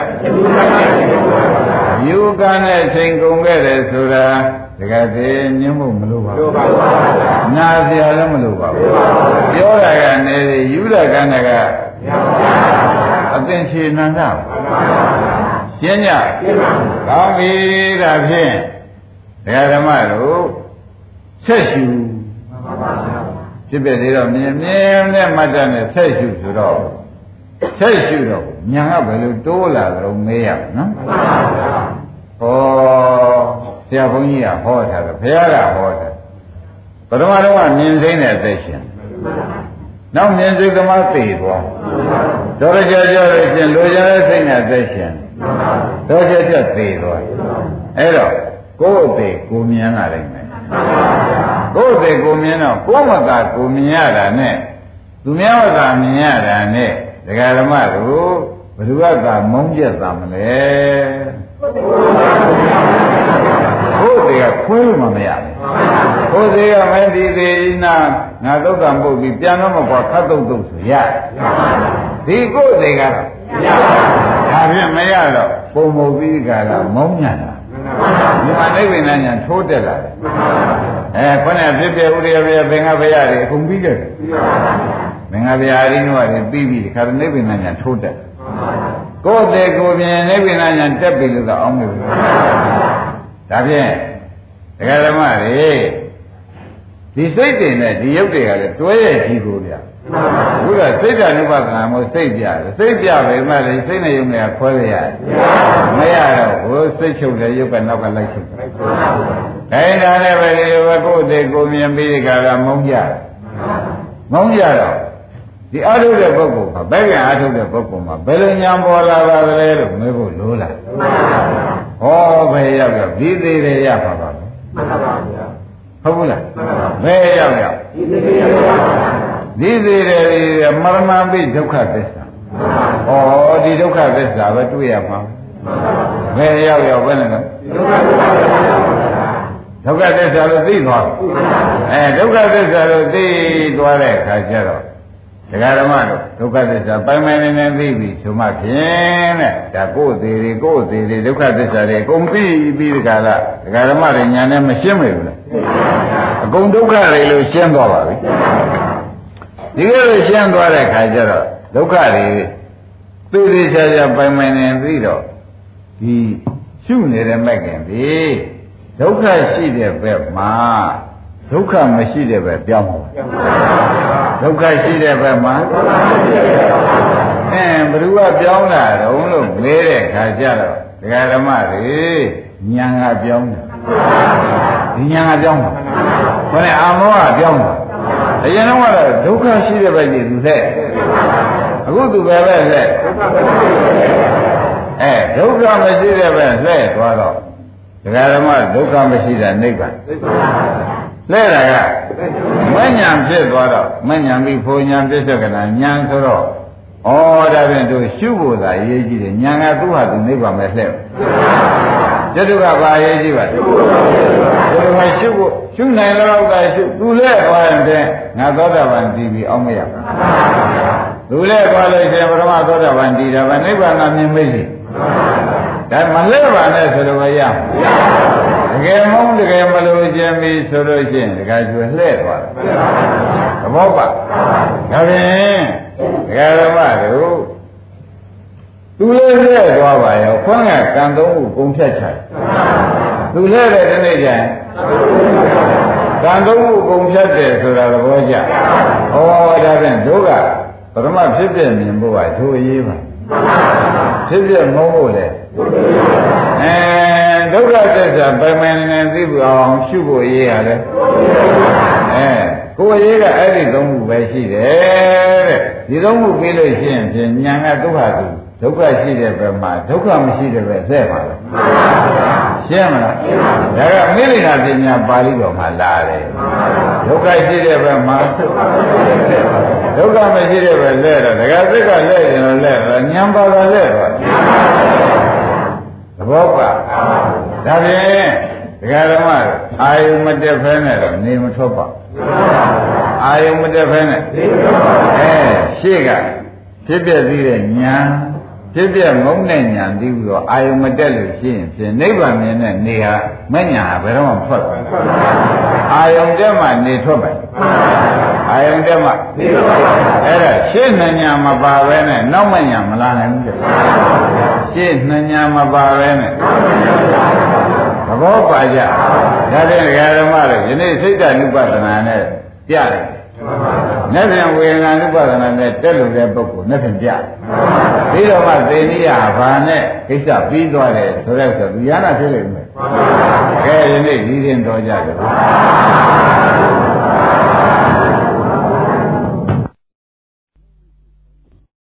ယူဝကနဲ့အချိန်ကုန်ခဲ့တယ်ဆိုတာတကယ်တည်းညှင်းဖို့မလိုပါဘူးနာစရာလည်းမလိုပါဘူးပြောတာကနေယူတာကနဲ့ကအသင်္ချေနန္ဒရှင်းကြကောင်းပြီဒါဖြင့်ဒကာဓမ္မတို့ဆက်ရှုဖြစ်ပြသေးတော့မြင်မြင်နဲ့မှတ်တတ်နဲ့ဆက်ရှုဆိုတော့ဆက်ရှုတော့ညာကဘယ်လိုတိုးလာတော့မေးရမယ်နော်ဟောဆရာဘုန်းကြီးကဟောထားတယ်ဘုရားကဟောတယ်ပထမတော့မြင်သိတဲ့အသက်ရှင်နောက်မြင်စိတ်သမားသိသွားတော်ရကြကြလို့ရှင်လိုချင်တဲ့စိတ်နဲ့သက်ရှင်တော်ကြကြသိသွားအဲ့တော့ကိုယ်အသေးကိုမြင်လာနိုင်မယ်ကိုယ်အသေးကိုမြင်တော့ကိုယ်မကကိုမြင်ရတာနဲ့သူများကမြင်ရတာနဲ့ဒကာဓမ္မတို့ဘယ်သူကမုန်းကျက်တာမလဲကိုယ်အသေးကခွေးမှမရဘူးကိုယ်အသေးကမင်းဒီသေးနာငါသုတ်ကံပုတ်ပြီးပြန်တော့မကွာခတ်တုတ်တုတ်ဆိုရဒီကိုယ်အသေးကတော့ဒါဖြင့်မရတော့ပုံမုတ်ပြီးကလာမုန်းညံတာဒီမှာနိဗ္ဗာန်ညာထိုးတက်လာတယ်အဲခေါင်းနဲ့ဖြစ်ပြဥရိယပြဘင်္ဂဘယတွေအကုန်ပြီးတယ်ဘင်္ဂဘယအရိနုဝတွေပြီးပြီးဒီခါနိဗ္ဗာန်ညာထိုးတက်ကိုယ်တည်းကိုယ်ပြင်နိဗ္ဗာန်ညာတက်ပြီလို့သာအောင်းနေဘူးဒါဖြင့်ဒကာဓမ္မတွေဒီစိတ်တွေနဲ့ဒီရုပ်တွေကလည်းတွဲရရှိကိုဗျာဘုရားစိတ်ဓာတ်ဥပဒနာမို့စိတ်ပြတယ်စိတ်ပြပဲမှလည်းစိတ်နဲ့ယုံနဲ့ခွဲရရတယ်မရတော့ဘိုးစိတ်ချုပ်တဲ့ရုပ်ကနောက်ကလိုက်ချုပ်တယ်ခိုင်းတာနဲ့ပဲဒီဘကိုယ်တည်းကိုမြင်ပြီးကြတာမုန်းကြမုန်းကြတော့ဒီအာထုတဲ့ပုဂ္ဂိုလ်ကဘယ်ကအာထုတဲ့ပုဂ္ဂိုလ်မှာဘယ်လိုညာပေါ်လာပါလဲလို့မေးဖို့လိုလားဟောဘယ်ရောက်ရောက်ဒီသေးတယ်ရပါပါမယ်မှန်ပါပါဗျာဟုတ်ဘူးလားဘယ်ရောက်ရောက်ဒီသေးတယ်ရပါပါဒီသေးတယ်မရဏပိဒုက္ခသစ္စာဩဒီဒုက္ခသစ္စာပဲတွေ့ရမှာဘယ်ရောက်ရောက်ပဲလဲဒုက္ခသစ္စာလို့သိသွားအဲဒုက္ခသစ္စာလို့သိသွားတဲ့အခါကျတော့ဒကာဓမ္မတို့ဒုက္ခသစ္စာပိုင်ပိုင်နေနေသိပြီဆိုမှဖြင့်တဲ့ဒါကိုယ်သေးတွေကိုယ်သေးတွေဒုက္ခသစ္စာတွေအကုန်သိပြီးဒီကလာဒကာဓမ္မတွေညာနဲ့မရှင်းမိဘူးလားအကုန်ဒုက္ခတွေလို့ရှင်းသွားပါပြီဒီလိုရှင်းသွားတဲ့ခါကျတော့ဒုက္ခတွေသိသိချာချာပိုင်ပိုင်နေသိတော့ဒီရှုနေတဲ့မဲ့ခင်ဒီဒုက္ခရှိတဲ့ဘက်မှာဒုက္ခမရှိတဲ့ဘက်ပြောင်းပါဒုက္ခရှိတဲ့ဘက်မှာအဲဘ누구ကပြောင်းလာတော့လို့မေးတဲ့ခါကျတော့ဒကာဓမ္မတွေညာကပြောင်းတယ်ဒီညာကပြောင်းတာခေါင်းအာမောကပြောင်းတာအရင်တော့ကတော့ဒုက္ခရှိတဲ့ဘက်ကြီးသူလက်အခုသူပဲပဲလက်အဲဒုက္ခမရှိတဲ့ဘက်လက်သွားတော့ဒကာဓမ္မဒုက္ခမရှိတာနိဗ္ဗာန်လဲတာကမဉ္ဇဉ်ဖြစ်သွားတော့မဉ္ဇဉ်ပြီးဖိုလ်ဉာဏ်ပြစ္ဆကနာဉာဏ်ဆိုတော့ဩဒါဖြင့်တို့ရှုဖို့သာအရေးကြီးတယ်ဉာဏ်ကသူ့ဟာသူနိဗ္ဗာန်ပဲလှည့်ကျတုကဘာအရေးကြီးပါလဲဒီမှာရှုဖို့ရှုနိုင်တော့ကရှုသူလဲသွားရင်ငါသောတာပန်တည်ပြီးအောင်မရဘူးသူလဲသွားလို့ရှိရင်ပထမသောတာပန်တည်တာပဲနိဗ္ဗာန်ကမြင်မေ့စီဒါမလဲပါနဲ့ဆိုတော့ရမတကယ်မုန်းတကယ်မလို့ခြင်းပြီဆိုလို့ရှိရင်တခါကျွလှဲ့သွားတယ်သဘောပါဒါဖြင့်ဒကာဓမ္မတို့သူလည်းလဲသွားပါရောခွန်းကကံသုံးခုကုန်ဖြတ်ချတယ်သူလဲတဲ့ဒီနေ့ကျရင်ကံသုံးခုကုန်ဖြတ်တယ်ဆိုတာသဘောကျဩဒါဖြင့်ဒုက္ခပရမဖြစ်ပြမြင်ဖို့ကဒုအရေးပါဖြစ်ပြမဟုတ်ဘူးလေအဲဒုက္ခသစ္စာပိုင်ပိုင်နေသိဖို့အောင်ရှုဖို့အရေးရတယ်အဲကိုယ်ရေးကအဲ့ဒီသုံးခုပဲရှိတယ်တဲ့ဒီသုံးခုပြီးလို့ရှိရင်ဖြင့်ဉာဏ်ကဒုက္ခသူဒုက္ခရှိတဲ့ဘက်မှာဒုက္ခမရှိတဲ့ဘက်ဆက်ပါလားရှင်းမလားဒါကမိရိဏပညာပါဠိတော်မှာလာတယ်ဒုက္ခရှိတဲ့ဘက်မှာဒုက္ခမရှိတဲ့ဘက်လဲတော့ဒကာစိတ်ကလဲရင်တော့လဲတော့ဉာဏ်ပါတာလဲတော့သဘောပါဒါဖြင့်ဒကာဓမ္မအာယုမတက်ဖဲနဲ့တော့နေမထွက်ပါအာယုမတက်ဖဲနဲ့အဲရှေ့ကဖြစ်ပြသေးတဲ့ဉာဏ်ဖြစ်ပြငုံတဲ့ဉာဏ်သိပြီးတော့အာယုမတက်လို့ရှိရင်ဖြင့်နိဗ္ဗာန်မြင်တဲ့နေဟာမဉာဏ်ဟာဘယ်တော့မှထွက်ပါဘူးအာယုံတက်မှနေထွက်ပါအာယုံတက်မှနေထွက်ပါအဲ့ဒါရှေ့နှဉာဏ်မပါဘဲနဲ့နောက်မဉာဏ်မလာနိုင်ဘူးရှေ့နှဉာဏ်မပါဘဲနဲ့သဘောပါကြဒါဖြင့်ဓမ္မတို့ယနေ့စိတ်တ ानु ပဒနာနဲ့ပြတယ်နဲ့ပြန်ဝေဒနာ ानु ပဒနာနဲ့တက်လို့တဲ့ပုဂ္ဂိုလ်နဲ့ပြန်ပြပြီးတော့မှသေနိယဘာနဲ့ကိစ္စပြီးသွားတယ်ဆိုတော့ဆိုသူရဟနာဖြစ်လိမ့်မယ်ကဲယနေ့ဒီရင်တော်ကြတယ်